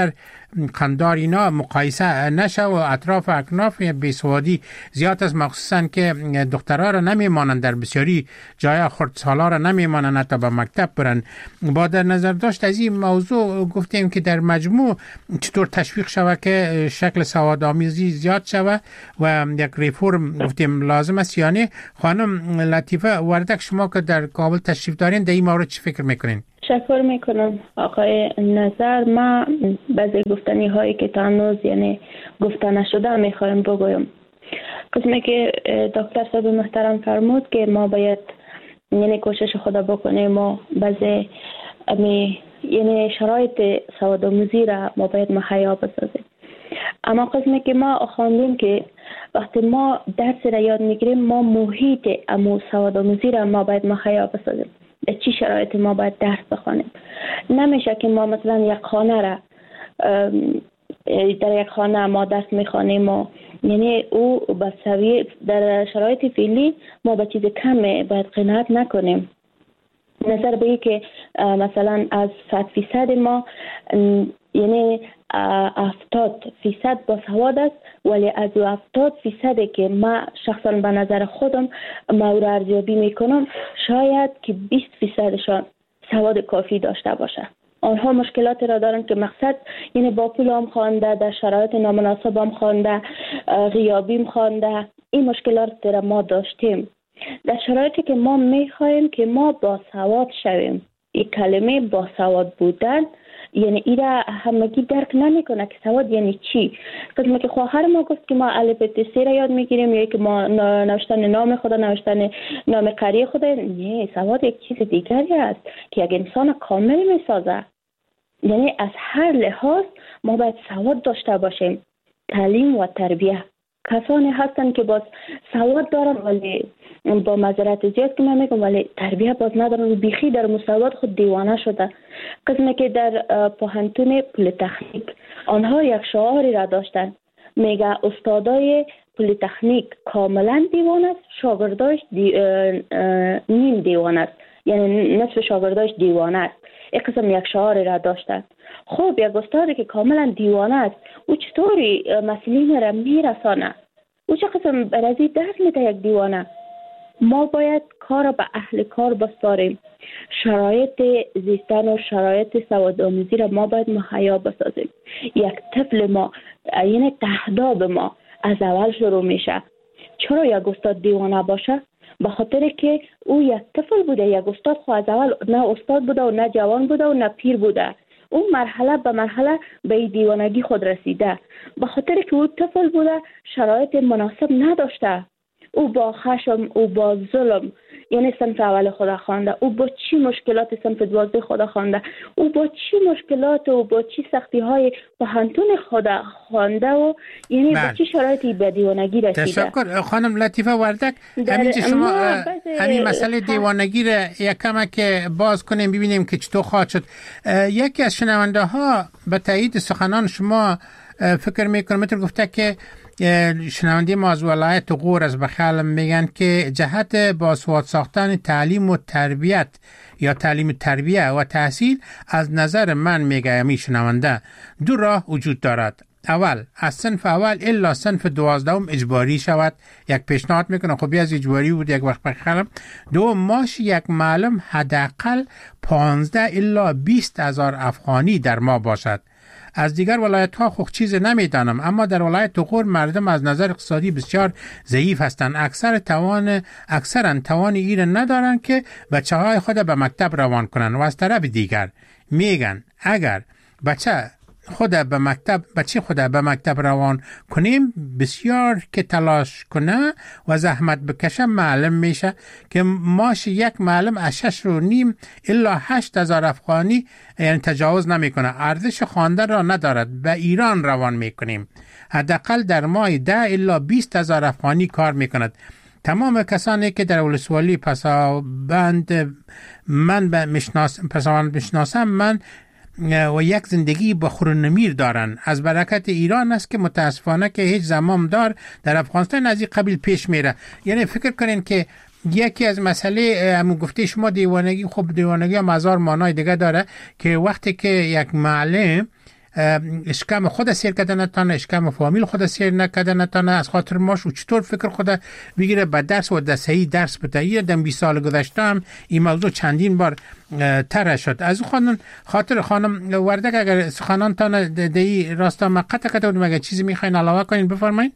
قندار اینا مقایسه نشه و اطراف اکناف بیسوادی زیاد است، مخصوصا که دخترها را نمیمانند، در بسیاری جای خردسالا را نمیمانند حتی به مکتب برن. با در نظر داشت از این موضوع گفتیم که در مجموع چطور تشویق شود که شکل سواد آموزی زیاد شود و یک ریفورم گفتیم لازم است. یعنی خانم لطیفه وردک، شما که در کابل تشریف دارین در این مورد چی فکر میکنین؟ تشکر میکنم آقای نظر. ما بعضی گفتنی هایی که تا هنوز یعنی گفته نشده میخوایم بگویم. قسمی که دکتر صاحب محترم فرمود که ما باید یعنی کوشش خدا بکنیم و بعضی امی یعنی شرایط سوادآموزی را ما باید مهیا بسازیم. اما قسمی که ما خواندیم که وقتی ما درس را یاد میگیریم ما محیط امو سوادآموزی را ما باید مهیا بسازیم. در چی شرایط ما باید درس بخوانیم. نمیشه که ما مثلا یک خانه را در یک خانه ما درس میخوانیم و یعنی او به سویه در شرایط فعلی ما به چیز کم باید قناعت نکنیم. نظر به که مثلا از صد فیصد ما یعنی هفتاد فیصد با سواد است، ولی از هفتاد فیصد که ما شخصا به نظر خودم ما را ارزیابی میکنم شاید که بیست فیصدشان سواد کافی داشته باشه. آنها مشکلات را دارن که مقصد یعنی با پول هم خوانده، در شرایط نامناسب هم خوانده، غیابی هم خوانده. این مشکلات را ما داشتیم. در شرایطی که ما میخوایم که ما با سواد شویم، این کلمه با سواد بودن یعنی ای را همگی درک نمیکنه که سواد یعنی چی. مثلا که خواهر ما گفت که ما الف ب ت را یاد میگیریم یا که ما نوشتن نام خدا، نوشتن نام قری خدا. نه، سواد یک چیز دیگری است که یک انسان کامل میسازه. یعنی از هر لحاظ ما باید سواد داشته باشیم. تعلیم و تربیه کسانی هستن که باز سواد دارن ولی با معذرت زیاد که من میگم ولی تربیه باز ندارن، بیخی در مساوات خود دیوانه شده. قسمی که در پوهنتون پلیتکنیک آنها یک شعاری را داشتن، میگه استادای پلیتکنیک کاملا دیوانه است، شاگرداش دی... نیم دیوانه است، یعنی نصف شاگرداش دیوانه است. این قسم یک شعاری را داشتن. خب یک استادی که کاملا دیوانه است او چطوری مسئولین را میرسانه؟ او چه قسم برازی درس میده یک دیوانه؟ ما باید کار به اهل کار بسپاریم. شرایط زیستن و شرایط سوادآموزی را ما باید مهیا بسازیم. یک طفل ما یعنی تهداب ما از اول شروع میشه. چرا یک استاد دیوانه باشه؟ به خاطر که او یک طفل بوده. یک استاد خو از اول نه استاد بوده و نه جوان بوده و نه پیر بوده. اون مرحله به مرحله به دیوانگی خود رسیده. به خاطر که او طفل بوده شرایط مناسب نداشته. او با خشم، او با ظلم یعنی صنف اول خدا خوانده، او با چی مشکلات صنف دوازده خدا خوانده، او با چی مشکلات و با چی سختی های پوهنتون خدا خوانده و یعنی با چی شرایطی به دیوانگی رسیده. تشکر خانم لطیفه وردک. همین شما همین مسئله دیوانگی را یکم که باز کنیم ببینیم که چطور خواهد شد. یکی از شنونده ها به تایید سخنان شما فکر میکنم مثل گفته که شنونده ما از ولایت غور از بخل میگن که جهت باسواد ساختن تعلیم و تربیت یا تعلیم تربیه و تحصیل از نظر من میگه می شنونده دو راه وجود دارد. اول از صنف اول الا صنف دوازدهم اجباری شود. یک پیشنهاد میکنه، خب از اجباری بود یک وقت بخلم. دو ماش یک معلم حداقل پانزده الا بیست هزار افغانی در ما باشد. از دیگر ولایت ها خوب چیز نمیدانم، اما در ولایت غور مردم از نظر اقتصادی بسیار ضعیف هستند. اکثر توان اکثرا توان ایره ندارند که بچه های خود به مکتب روان کنند و از طرف دیگر میگن اگر بچه خود به مکتب بچه خود به مکتب روان کنیم بسیار که تلاش کنه و زحمت بکشه معلم میشه که ماش یک معلم از شش و نیم الا هشت هزار افغانی یعنی تجاوز نمیکنه. ارزش خوانده را ندارد. به ایران روان میکنیم. حداقل در ماه ده الا بیست هزار افغانی کار میکند. تمام کسانی که در ولسوالی پسابند من به مشناسم پسابند میشناسم من و یک زندگی با خورنمیر دارن. از برکت ایران است که متاسفانه که هیچ زمامدار در افغانستان از این قبیل پیش میره. یعنی فکر کنین که یکی از مسئله همون گفته شما دیوانگی، خب دیوانگی هم هزار معنای دیگه داره که وقتی که یک معلم اشکم خود سیر کردن نتانه، اشکم فامیل خود سیر نکردن نتانه، از خاطر ماش و چطور فکر خود بگیره به درس و دستهی درس بتایی. دم بیست سال گذشته هم این موضوع چندین بار تره شد. از خانم خاطر خانم وردک اگر سخنان تانه دی راستا مقطع کده بودیم، اگر چیزی میخواین علاوه کنین بفرمایید.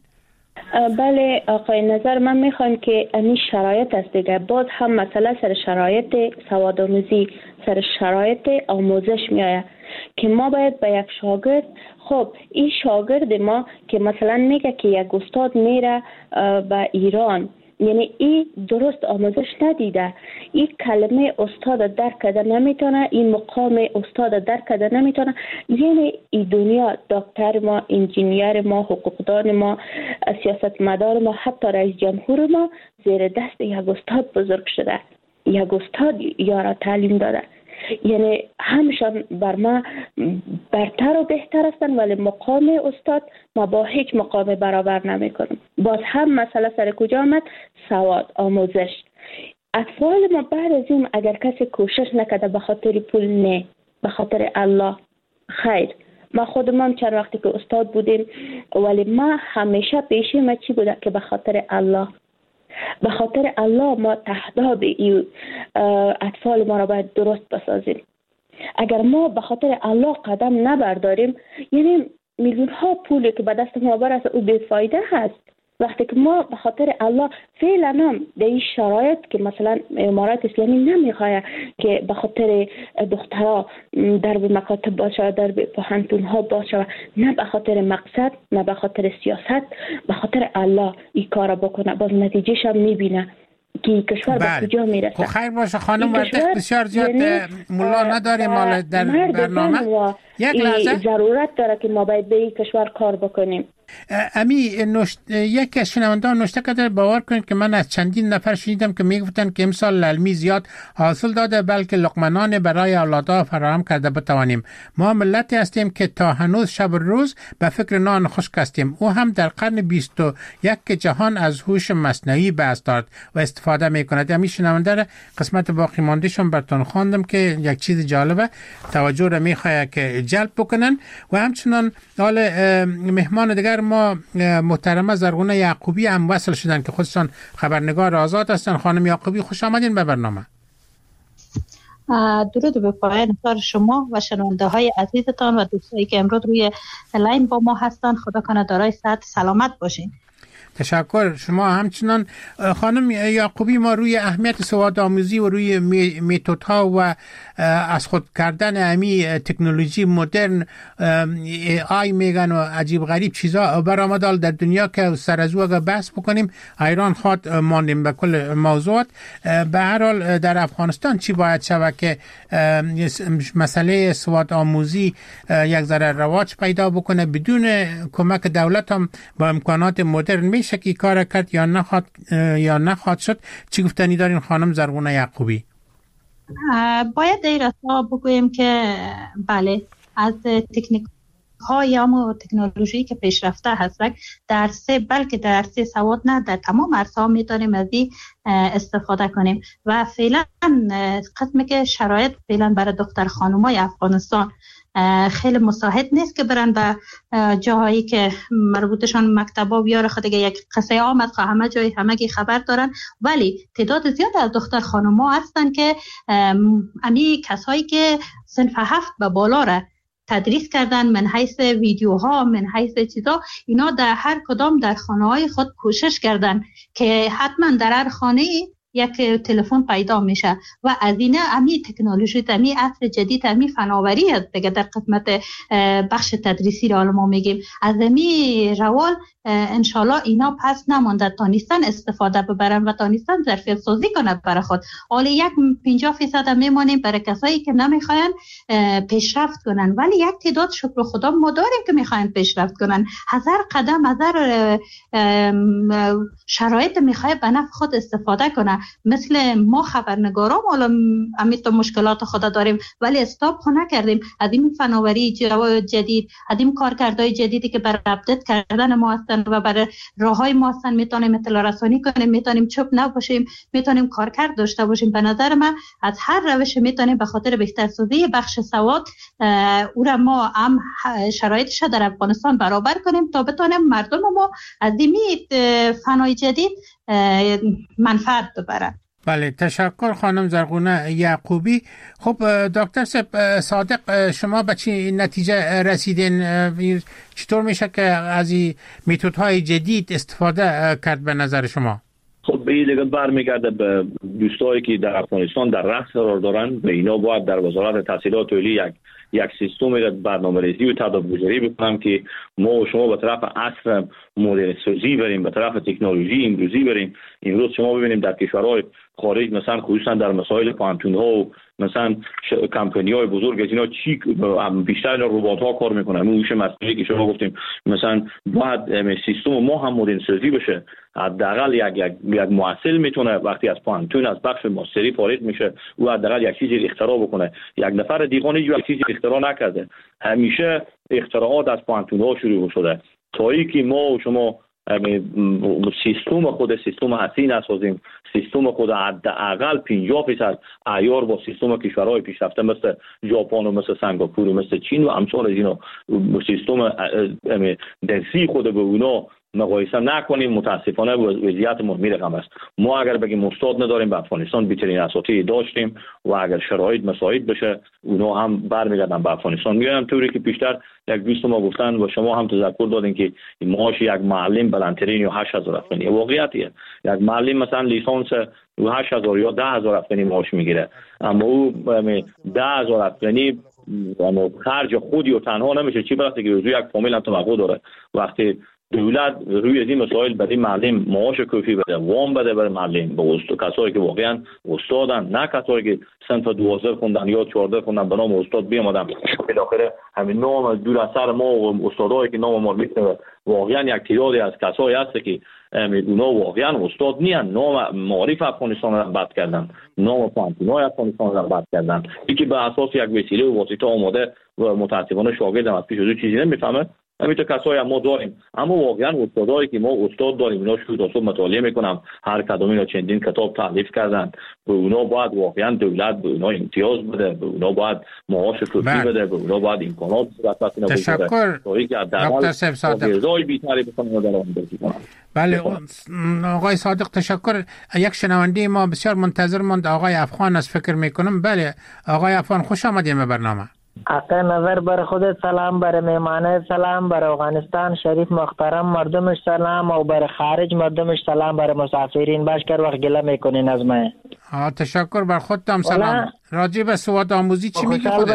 بله آقای نظر، من میخوام که این شرایط است دیگه، باز هم مسئله سر شرایط سوادآموزی، سر شرایط آموزش میآید که ما باید به یک شاگرد، خب این شاگرد ما که مثلا میگه که یک استاد میره به ایران، یعنی این درست آموزش ندیده، این کلمه استاد درک کرده نمیتونه، این مقام استاد درک کرده نمیتونه. یعنی این دنیا دکتر ما، انجینیر ما، حقوقدان ما، سیاستمدار ما، حتی رئیس جمهور ما زیر دست یک استاد بزرگ شده، یک استاد یارا تعلیم داده. یعنی همشان بر ما برتر و بهتر هستن، ولی مقام استاد ما با هیچ مقام برابر نمی کنم. باز هم مسئله سر کجا آمد؟ سواد، آموزش. اطفال ما بعد از این اگر کسی کوشش نکده به خاطر پول، نه، به خاطر الله، خیر. ما خودمان چند وقتی که استاد بودیم، ولی ما همیشه پیشی ما چی بوده که به خاطر الله، به خاطر الله ما تهداب این اطفال ما را باید درست بسازیم. اگر ما به خاطر الله قدم نبرداریم، یعنی میلیون ها پولی که به دست ما برسه او بیفایده هست. وقتی که ما به خاطر الله فعلا هم در این شرایط که مثلا امارات اسلامی نمیخواه که به خاطر دخترها در مکاتب باشه، در پوهنتون ها باشه، نه به خاطر مقصد، نه به خاطر سیاست، به خاطر الله این کار بکنه، باز نتیجهش هم میبینه که کشور به کجا میرسه. خب خیر باشه خانم وردک، بسیار زیاد مولا نداریم مال در برنامه. یک لحظه ضرورت داره که ما باید به این کشور کار بکنیم. امی نشت... یک از شنوندان نوشته کرده باور کنید که من از چندین نفر شنیدم که میگفتن که امسال علمی زیاد حاصل داده، بلکه لقمنان برای اولادها فراهم کرده بتوانیم. ما ملتی هستیم که تا هنوز شب و روز به فکر نان خشک هستیم. او هم در قرن بیست و یک جهان از هوش مصنوعی بحث دارد و استفاده میکند. امی شنونده قسمت باقی ماندهشون براتون خواندم که یک چیز جالبه توجه را میخواد که جلب بکنن. و همچنان حال مهمان دیگر ما محترمه زرغونه یعقوبی هم وصل شدن که خودشان خبرنگار آزاد هستن. خانم یعقوبی خوش آمدین به برنامه. درود به پایان کار شما و شنونده های عزیزتان و دوستایی که امروز روی لاین با ما هستن. خدا کنه دارای صحت سلامت باشین. تشکر. شما همچنان خانم یعقوبی، ما روی اهمیت سواد آموزی و روی میتودها و از خود کردن امی تکنولوژی مدرن، ای آی میگن و عجیب غریب چیزا برآمدال در دنیا که سر از او اگر بحث بکنیم ایران خواد ماندیم به کل موضوعات. به هر حال در افغانستان چی باید شود که مسئله سواد آموزی یک ذره رواج پیدا بکنه بدون کمک دولت هم با امکانات مدرن میشه که کار کرد یا نخواد یا نخواد شد؟ چی گفتنی دارین خانم زرغونه یعقوبی؟ باید در راستا بگویم که بله، از تکنیک های یا تکنولوژی که پیشرفته هست در سه بلکه در سه سواد نه در تمام عرصه‌ها میتونیم از این استفاده کنیم و فعلا قسمی که شرایط فعلا برای دختر خانمای افغانستان خیلی مساعد نیست که برن به جاهایی که مربوطشان مکتبا بیاره. خود دیگه یک قصه آمد که همه جای همگی خبر دارن، ولی تعداد زیاد از دختر خانم‌ها هستن که امی کسایی که صنف هفت به بالا را تدریس کردن من حیث ویدیوها، من حیث چیزا، اینا در هر کدام در خانه‌های خود کوشش کردن که حتما در هر خانه یک تلفن پیدا میشه و از این امی تکنولوژی، امی عصر جدید، امی فناوری هست دیگه در قسمت بخش تدریسی را ما میگیم. از امی روال انشالله اینا پس نمانده، تانیستن استفاده ببرن و تانیستن ظرفیت سازی کنه برای خود. حالا یک پنجاه فیصد میمانیم برای کسایی که نمیخواین پیشرفت کنن، ولی یک تعداد شکر خدا ما داریم که میخواین پیشرفت کنن. هزار قدم، هزار شرایط میخواد به نفع خود استفاده کنه. مثل ما خبرنگارام حالا امیت مشکلات خود داریم ولی استاپ خو نکردیم. از این فناوری جدید، از این کارکردهای جدیدی که برای اپدیت کردن ما هستن و برای راههای ما هستن میتونیم اطلاع رسانی کنیم، میتونیم چوب نباشیم، میتونیم کارکرد داشته باشیم. به نظر من از هر روش میتونیم به خاطر بهترسازی بخش سواد او را ما هم شرایطش در افغانستان برابر کنیم تا بتونیم مردم ما از این فنای جدید منفعت ببرن. بله، تشکر خانم زرغونه یعقوبی. خب دکتر صادق، شما به چی نتیجه رسیدین؟ چطور میشه که از این میتودهای جدید استفاده کرد به نظر شما؟ خب به این دیگه برمیگرده به دوستایی که در افغانستان در رأس قرار دارن. به اینا باید در وزارت تحصیلات عالی یک یک سیستم برنامه‌ریزی و تدارک‌گذاری بکنم که ما و شما به طرف عصر مدرن سازی بریم، به طرف تکنولوژی امروزی بریم. امروز شما ببینیم در کشورهای خارج مثلا خصوصا در مسائل پانتون‌ها و مثلا کمپانی‌های بزرگ از اینا چی بیشتر ربات‌ها کار میکنن. اون میشه مسئله که شما گفتیم مثلا باید سیستم ما هم مدرن سازی بشه. حداقل یک یک یک محصل میتونه وقتی از پانتون از بخش ماستری فارغ میشه او حداقل یک چیزی اختراع بکنه. یک نفر دیگه یک چیزی اختراع نکرده. همیشه اختراعات از پانتون‌ها شروع شده. تا اینکه ما و شما سیستم خود سیستم حسین اسازیم، سیستم خود حداقل پنجاه درصد عیار با سیستم کشورهای پیشرفته مثل ژاپن و مثل سنگاپور و مثل چین و امثال از اینا سیستم درسی خود به اونا مقایسه نکنیم، متاسفانه وضعیت ما میرقم است. ما اگر بگیم استاد نداریم، به افغانستان بهترین اساتید داشتیم و اگر شرایط مساعد بشه اونا هم برمیگردن به افغانستان. میگم طوری که بیشتر یک دوست ما گفتن و شما هم تذکر دادین که معاش یک معلم بلندترین یا هشت هزار افغانی واقعیتیه. یک معلم مثلا لیسانس هشت هزار یا ده هزار افغانی معاش میگیره، اما او ده هزار افغانی اما خرج خودی و تنها نمیشه، چی برسه که روزی یک فامیل هم توقع داره. وقتی دولت روی از این مسائل برای معلم معاش کافی بده، وام بده برای معلم به استاد، کسایی که واقعا استادن، نه کسایی که صنف دوازده خوندن یا چهارده خوندن به نام استاد بیامدن. بالاخره همین نام دور از سر ما و استادایی که نام ما میشنوه واقعا یک تعدادی از کسایی هست که اونا واقعا استاد نیان، نام معارف افغانستان را بد کردن، نام پانتونای افغانستان را بد کردن. یکی به اساس یک وسیله و واسطه آماده و متاسفانه شاگرد هم از پیش از چیزی نمیفهمه. همینطور کسایی هم ما داریم، اما واقعا استادایی که ما استاد داریم اینا شروع تا صبح مطالعه میکنم، هر کدوم اینا چندین کتاب تالیف کردن. به اونا باید واقعا دولت به اونا امتیاز بده، به اونا باید معاش کافی بده، به اونا باید امکانات بده. تشکر دکتر صادق. بیشتری بکنن. بله آقای صادق تشکر. یک شنونده ما بسیار منتظر ماند، آقای افغان از فکر میکنم. بله آقای افغان، خوش آمدید به برنامه. آقا نظر بر خودت سلام، بر میمانه سلام، بر افغانستان شریف محترم مردمش سلام و بر خارج مردمش سلام، بر مسافرین باش کر وقت گله میکنین از من. ها تشکر، بر خودتم سلام. راجع به سواد آموزی چی میگی خودت؟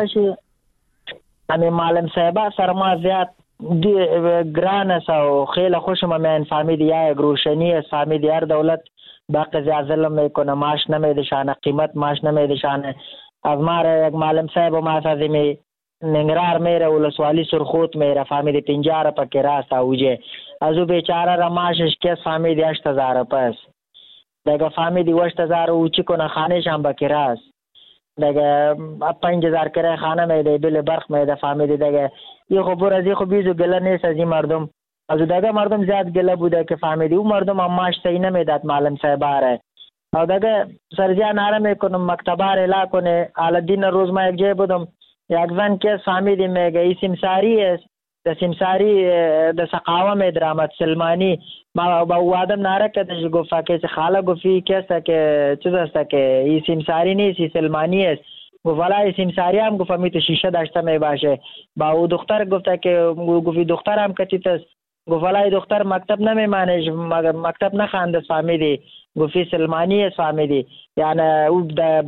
امی معلم صاحب سرما زیاد گران است و خیلی خوشم میاد فهمید یا روشنی است، فهمید هر دولت باقی زیاد ظلم میکنه، ماش نمیدشانه، قیمت ماش نمیدشانه. از ما یک معلم صاحب ما فهمی ننگرار میره ولسوالی سرخوت میره، فهمید پنجاه را پکی راست اوجه از او بیچاره را ماشش کس فهمید هشت هزار پس دیگه فهمیدی هشت هزار او چی کنه خانهش هم بکی راست دیگه پنج هزار کرای خانه میده بل برق میده فهمیدی دیگه یه خب بر از یه خب بیزو گله نیست از این مردم. از دیگه مردم زیاد گله بوده که فهمیدی او مردم هم ماش صحیح نمیداد معلم صاحب آره او دیگه سرجان آره میکنم مکتبار اعلا کنه. حالا دین روز ما یک جای بودم یک زن که فهمیدی میگه ای سمساری است د سمساری د سقاوه می درآمد سلمانی ما با او آدم ناره کدش گفت که خاله گفتی کسا که چیز است که ای سمساری نیست ای سلمانی است. گفت والا ای سمساری هم گفت می تو شیشه داشته می باشه. با او دختر گفت که گفتی دختر هم کچیت است. گفت والا ای دختر مکتب نمی مانش مکتب نخوانده فهمیدی گفتی سلمانی است فهمیدی یعنی او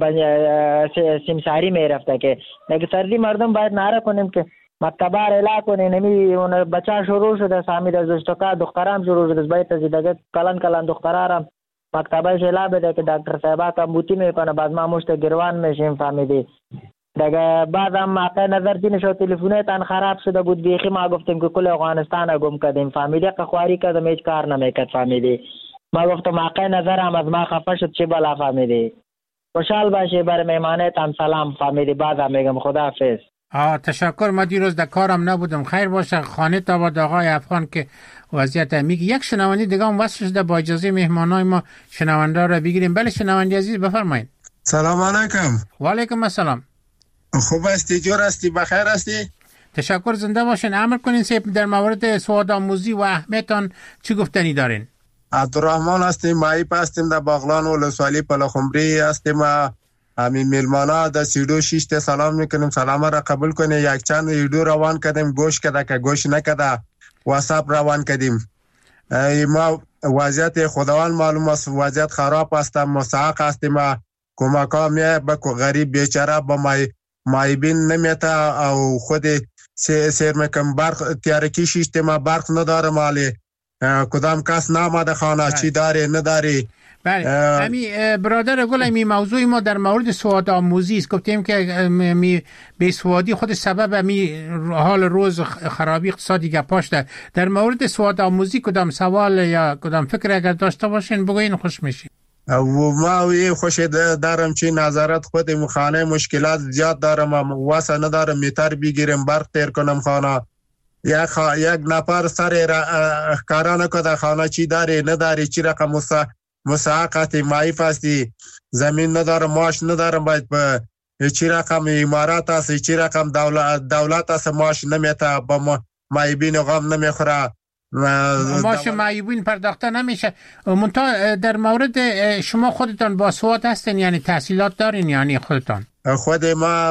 د سمساری می رفته که نگه سردی مردم باید ناره کنیم که مکتبار اعلا کنه. نمی اون بچه شروع شده سامی از دشتکا دخترام شروع شده باید از دیگه کلان کلان دخترارم مکتبش اعلا بده که دکتر صاحبا کمبوتی میکنه بعد ما مشت گروان میشیم فهمیدی دیگه بعد هم عقه نظر دین شو تلفونه تان خراب شده بود بیخی ما گفتیم که کل افغانستان گم کردیم فهمیدی که خواری کردم هیچ کار نمیکرد فهمیدی ما گفتم حق نظرم از ما خفه شد چی بالا فهمیدی. خوشحال باشی، بر مهمانت هم سلام فهمیدی. بعدم میگم خداحافظ. آه تشکر. ما دیروز در کارم نبودم. خیر باشه. خانه تا با آقای افغان که وضعیت میگه. یک شنونده دیگه هم وصل شده، با اجازه مهمانای ما شنونده را بگیریم. بله شنونده عزیز بفرمایید. سلام علیکم. و علیکم السلام. خوب هستی؟ جور هستی؟ بخیر هستی؟ تشکر. زنده باشین. امر کنین سیب در مورد سواد آموزی و اهمیتان چی گفتنی دارین؟ عبدالرحمن هستیم، مایپ هستیم، در باغلان و ولسوالی پلخمبری هستیم. همین میلمانا در سیدو شیشت سلام میکنیم، سلام را قبول کنیم. یک چند ویدیو روان کردیم، گوش کده که گوش نکده واتساپ روان کردیم. ما وضعیت خداوند معلوم است، وضعیت خراب است، مستحق هستیم. کمک ها میه به غریب بیچاره با مای مایبین نمیتا او خود سیر میکن. برق تیارکی شیشت ما برق نداره، مالی کدام کس نامده خانه چی داری نداری. بله امی برادر گل، امی موضوع ما در مورد سواد آموزی است. گفتیم که می بی سوادی خود سبب امی حال روز خرابی اقتصادی گپاش ده. در مورد سواد آموزی کدام سوال یا کدام فکر اگر داشته باشین بگوین خوش میشین. و ما وی خوش دارم چی نظارت خود خانه مشکلات زیاد دارم، واسه ندارم میتر بگیرم برق تیر کنم خانه. یک خا... یک نفر سر را کارانه که در خانه چی داری نداری، چی رقم مسا... مساقاتی مایف هستی، زمین ندارم، ماش ندارم، باید به چی رقم امارات هست، چی رقم دولت, دولت هست، ماش نمیتا با ما... مایبین غم نمیخوره، ماش معیوبین پرداخته نمیشه. منتها در مورد شما خودتان با سواد هستین، یعنی تحصیلات دارین یعنی خودتان؟ خود ما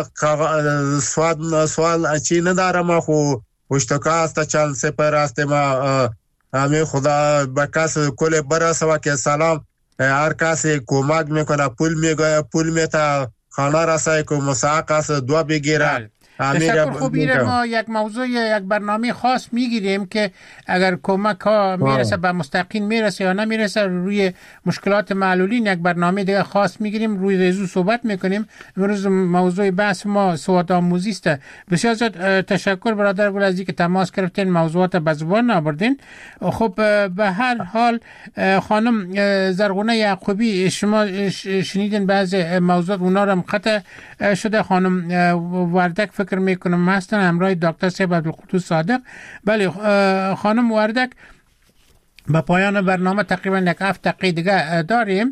سواد سوال چی ندارم، خو اشتکا هسته چند سپر هسته. ما همین خدا به کس کل برسوه که سلام هر کسی کمک میکنه، پول میگه پول میتا خانه رسای که مساق هست دو بگیره. تشکر. خوب میره. ما یک موضوع یک برنامه خاص میگیریم که اگر کمک ها میرسه به مستحقین میرسه یا نمیرسه، روی مشکلات معلولین یک برنامه دیگه خاص میگیریم، روی ریزو صحبت میکنیم. امروز موضوع بحث ما سواد آموزی است. بسیار زیاد تشکر برادر گل از اینکه تماس گرفتین، موضوعات به زبان آوردین. خب به هر حال خانم زرغونه یعقوبی، شما شنیدین بعض موضوعات اونا رو قطع شده. خانم وردک فکر میکنم هستن همراه دکتر صاحب عبدالقدوس صادق. بله خانم وردک، به پایان برنامه تقریبا یک هفت دقیقه دیگه داریم.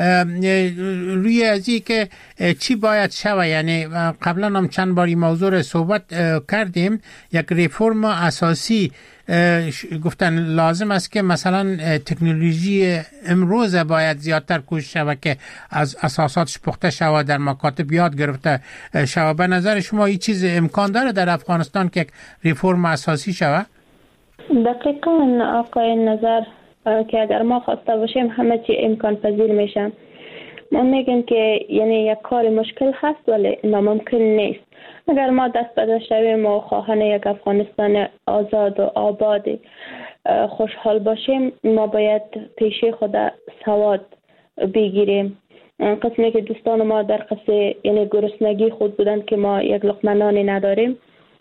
روی ازی که چی باید شوه، یعنی قبلا هم چند باری موضوع رو صحبت کردیم، یک ریفورم اساسی گفتن لازم است که مثلا تکنولوژی امروز باید زیادتر کوشش شود که از اساساتش پخته شود، در مکاتب یاد گرفته شود. به نظر شما این چیز امکان داره در افغانستان که ریفورم اساسی شود؟ دقیقاً آقای نظر که اگر ما خواسته باشیم همه چی امکان پذیر میشه. ما میگن که یعنی یک کار مشکل هست ولی ناممکن نیست. اگر ما دست به دست شویم و خواهان یک افغانستان آزاد و آباد خوشحال باشیم، ما باید پیش خود سواد بگیریم. قسمی که دوستان ما در قصه یعنی گرسنگی خود بودند که ما یک لقمه نانی نداریم.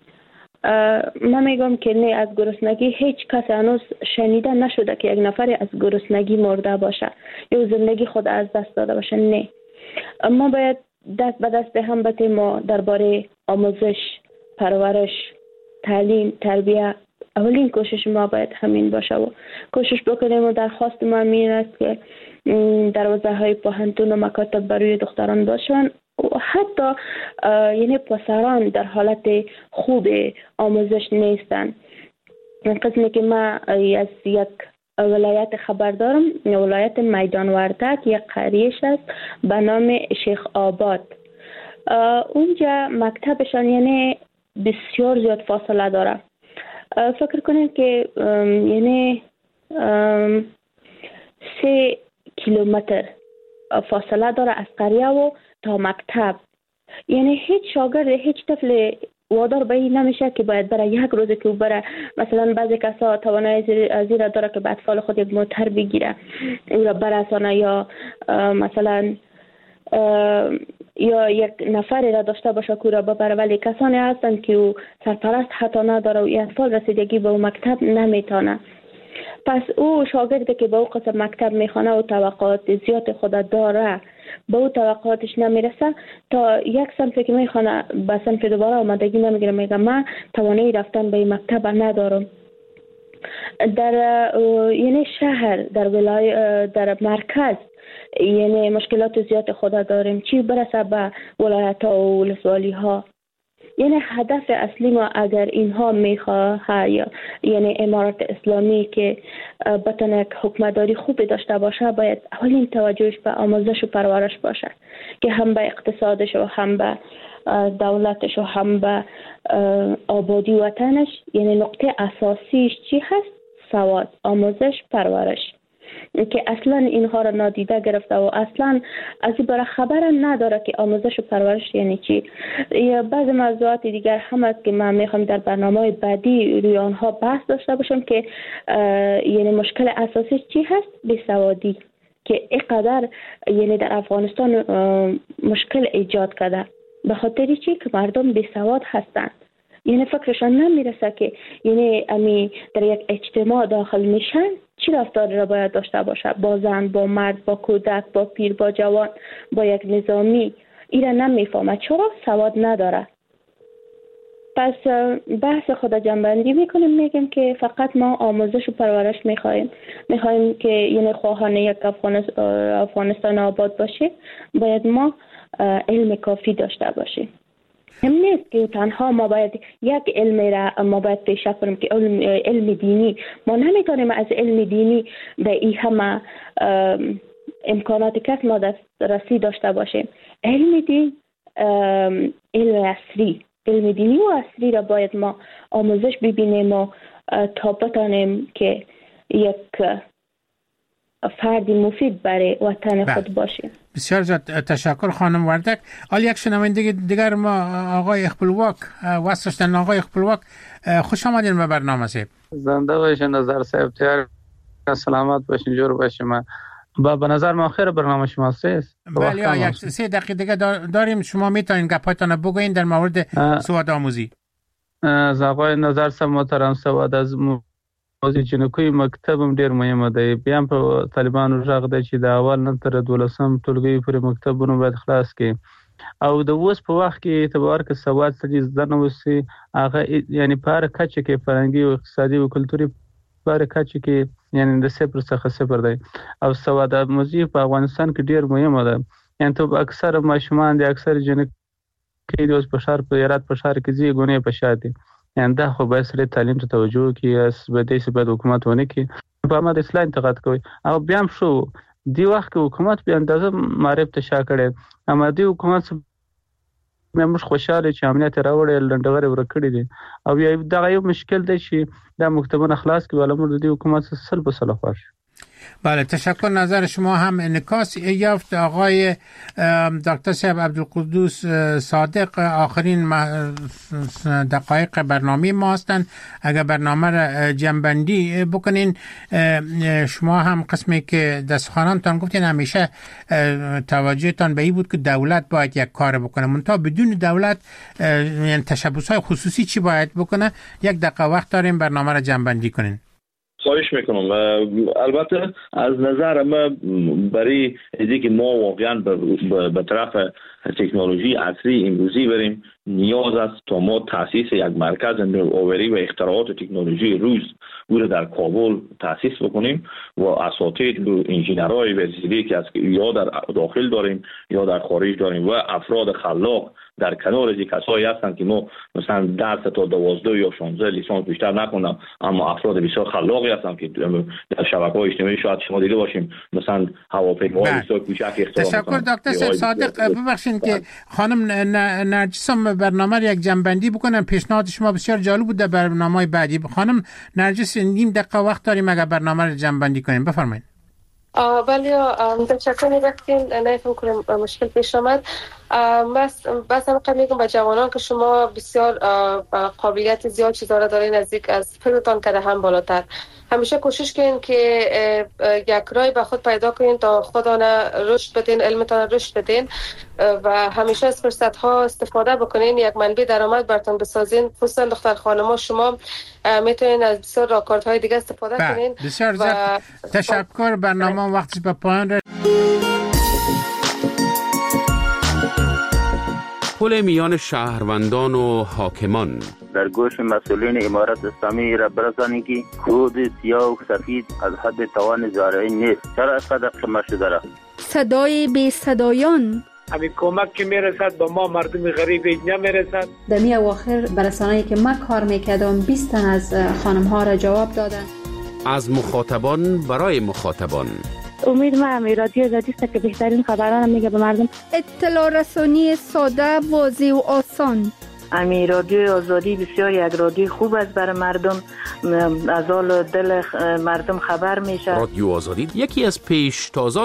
من میگم که نه، از گرسنگی هیچ کس هنوز شنیده نشده که یک نفر از گرسنگی مرده باشه یا زندگی خود از دست داده باشه. نه، ما باید دست به دست هم بتیم و درباره آموزش، پرورش، تعلیم، تربیه اولین کوشش ما باید همین باشه و کوشش بکنیم. و درخواست ما این است که دروازه های پوهنتون و مکاتب برای دختران باشن و حتی یعنی پسران در حالت خوب آموزش نیستن. قسمی که ما از یک ولایت خبر دارم، ولایت میدان وردک، یک قریه‌اش است به نام شیخ آباد. اونجا مکتبشان یعنی بسیار زیاد فاصله داره. فکر کنید که یعنی سه کیلومتر فاصله داره از قریه و تا مکتب. یعنی هیچ شاگرد، هیچ طفل وادار به این نمیشه که باید برای یک روز که بره. مثلا بعضی کسا توانایی زیرا داره که به اطفال خود یک موتر بگیره او را برسانه، یا مثلا یا یک نفری را داشته باشه که را ببره، ولی کسانی هستند که او سرپرست حتی نداره و این اطفال رسیدگی به او مکتب نمیتونه. پس او شاگردی که به او قسم مکتب میخوانه و توقعات زیاد خود داره به او توقعاتش نمیرسه تا یک صنفی که میخوانه به صنف دوباره آمدگی نمیگیره، میگه من توانایی رفتن به این مکتب ندارم. در یعنی شهر در ولای در مرکز یعنی مشکلات زیاد خود داریم، چی برسه به ولایت ها و ولسوالی ها. یعنی هدف اصلی ما اگر اینها میخواه یعنی امارت اسلامی که بتونه یک حکمداری خوبی داشته باشه، باید اولین توجهش به آموزش و پرورش باشه که هم به اقتصادش و هم به دولتش و هم به آبادی وطنش. یعنی نقطه اساسیش چی هست؟ سواد، آموزش، پرورش، که اصلا اینها را نادیده گرفته و اصلا از این برای خبر نداره که آموزش و پرورش یعنی چی. یا بعض موضوعات دیگر هم است که من میخوام در برنامه بعدی روی آنها بحث داشته باشم که یعنی مشکل اساسی چی هست؟ بیسوادی، که اینقدر یعنی در افغانستان مشکل ایجاد کرده به خاطر چی که مردم بیسواد هستند. یعنی فکرشان نمیرسه که یعنی امی در یک اجتماع داخل میشن چی رفتاری را باید داشته باشه با زن، با مرد، با کودک، با پیر، با جوان، با یک نظامی. ایره نمیفهمه چرا سواد نداره. پس بحث خود جنبندی میکنیم، میگیم که فقط ما آموزش و پرورش میخوایم میخوایم که یعنی خواهان یک افغانستان آباد باشه، باید ما علم کافی داشته باشیم. هم نیست که تنها ما باید یک علم را ما باید پیشرفت کنیم که علم, علم دینی. ما نمیتونیم از علم دینی به این همه امکانات کس ما دسترسی داشته باشیم. علم دین علم عصری، علم دینی و عصری را باید ما آموزش ببینیم و تا بتانیم که یک فردی مفید برای وطن خود باشیم. بسیار زیاد تشکر خانم وردک. حال یک شنونده دیگر ما آقای خپلواک واسه داشتن. آقای خپلواک خوش آمدین به برنامه صاحب. زنده باشین نظر صاحب، تیار سلامت باشین، جور باشین. ما با به نظر ما خیر برنامه شما است. بله یک سه دقیقه دیگه داریم، شما میتونین گپاتون بگوین در مورد سواد آموزی. از آقای نظر صاحب محترم، سواد از موضوع جنکوی مکتبم ډیر مهمه ده. بیا په طالبانو ژغ ده چې د اول نه تر دولسم ټولګي پورې مکتبونه باید خلاص کړي، او د اوس په وخت کې اعتبار که سواد سړي زده نه وسي، هغه یعنی په هر کچه کې فرهنګي او اقتصادي او کلتوري په هر کچه کې یعنی د صفر څخه صفر دی. او سواد آموزي په افغانستان کې ډیر مهمه ده. یعنی ته اکثر ماشومان دي، اکثر جنکۍ د اوس په ښار په هرات په ښار کې ځي ګونې په شا دي. یعنی دا خو باید سره تعلیم ته توجه کړي، اس به دې باید حکومت ونه کړي. په ما د اصلاح انتقاد کوي او بیا هم شو دی وخت کې حکومت به اندازه معرف ته شا کړي، اما دی حکومت موږ خوشاله چې امنیت راوړي لنډغري ورکړي دي او یو دا یو مشکل دی چې دا مکتبونه خلاص کړي، ولا موږ د دې حکومت سره په صلاح خوښ. بله تشکر. نظر شما هم انعکاس یافت. آقای دکتر صاحب عبدالقدوس صادق آخرین دقایق برنامه ما هستند. اگر برنامه را جنبندی بکنین، شما هم قسمی که دستخوانانتان گفتین همیشه توجهتان به این بود که دولت باید یک کار بکنه، منتها بدون دولت یعنی تشبس‌های خصوصی چی باید بکنه؟ یک دقیقه وقت داریم برنامه را جنبندی کنین. خواهش میکنم. البته از نظر ما برای اینکه که ما واقعا به طرف تکنولوژی عصری امروزی بریم، نیاز است تا ما تاسیس یک مرکز نوآوری و اختراعات تکنولوژی روز او در کابل تاسیس بکنیم و اساتید و انجینرهای وزیری که از یا در داخل داریم یا در خارج داریم و افراد خلاق در کنار از کسایی هستند که ما مثلا درس تا دوازده یا شانزده لیسانس بیشتر نکنم، اما افراد بسیار خلاقی هستند که در شبکه‌های اجتماعی شاید شما دیده باشیم، مثلا هواپیماهای بسیار کوچک اختراع. تشکر دکتر صادق. ببخشید که خانم نرجس هم برنامه یک جنبندی بکنن. پیشنهاد شما بسیار جالب بود در برنامه بعدی. خانم نرجس نیم دقیقه وقت داریم اگر برنامه رو جنبندی کنیم، بفرمایید. ولی تشکر می‌کنم. نفهم کنم مشکل پیش آمد. بس بس هم قبل میگم به جوانان که شما بسیار قابلیت زیاد چیزا را دارین، نزدیک از فکرتان کرده هم بالاتر. همیشه کوشش کنین که یک رای به خود پیدا کنین تا خودتان رشد بدین، علمتان رشد بدین و همیشه از فرصت ها استفاده بکنین. یک منبع درآمد براتون بسازین، خصوصا دختر خانم‌ها شما میتونین از بسیار راهکارهای دیگه استفاده کنین. بسیار زیاد تشکر. برنامه وقتی به پایان رسید. پل میان شهروندان و حاکمان در گوش مسئولین امارت اسلامی را برسانی که خود سیاه و سفید از حد توان زارعی نیست. چرا از قدر قمه شده را؟ صدای بی صدایان همین کمک که میرسد با ما مردم غریب نمیرسد. در می اواخر برسانه‌ای که من کار میکردم بیست تن از خانم ها را جواب دادن. از مخاطبان برای مخاطبان. امید ما هم رادیو آزادی است که بهترین خبران میگه به مردم. اطلاع رسانی ساده، واضح و آسان. امی رادیو آزادی بسیار یک رادیو خوب است برای مردم، از حال دل مردم خبر میشه. رادیو آزادی یکی از پیشتازان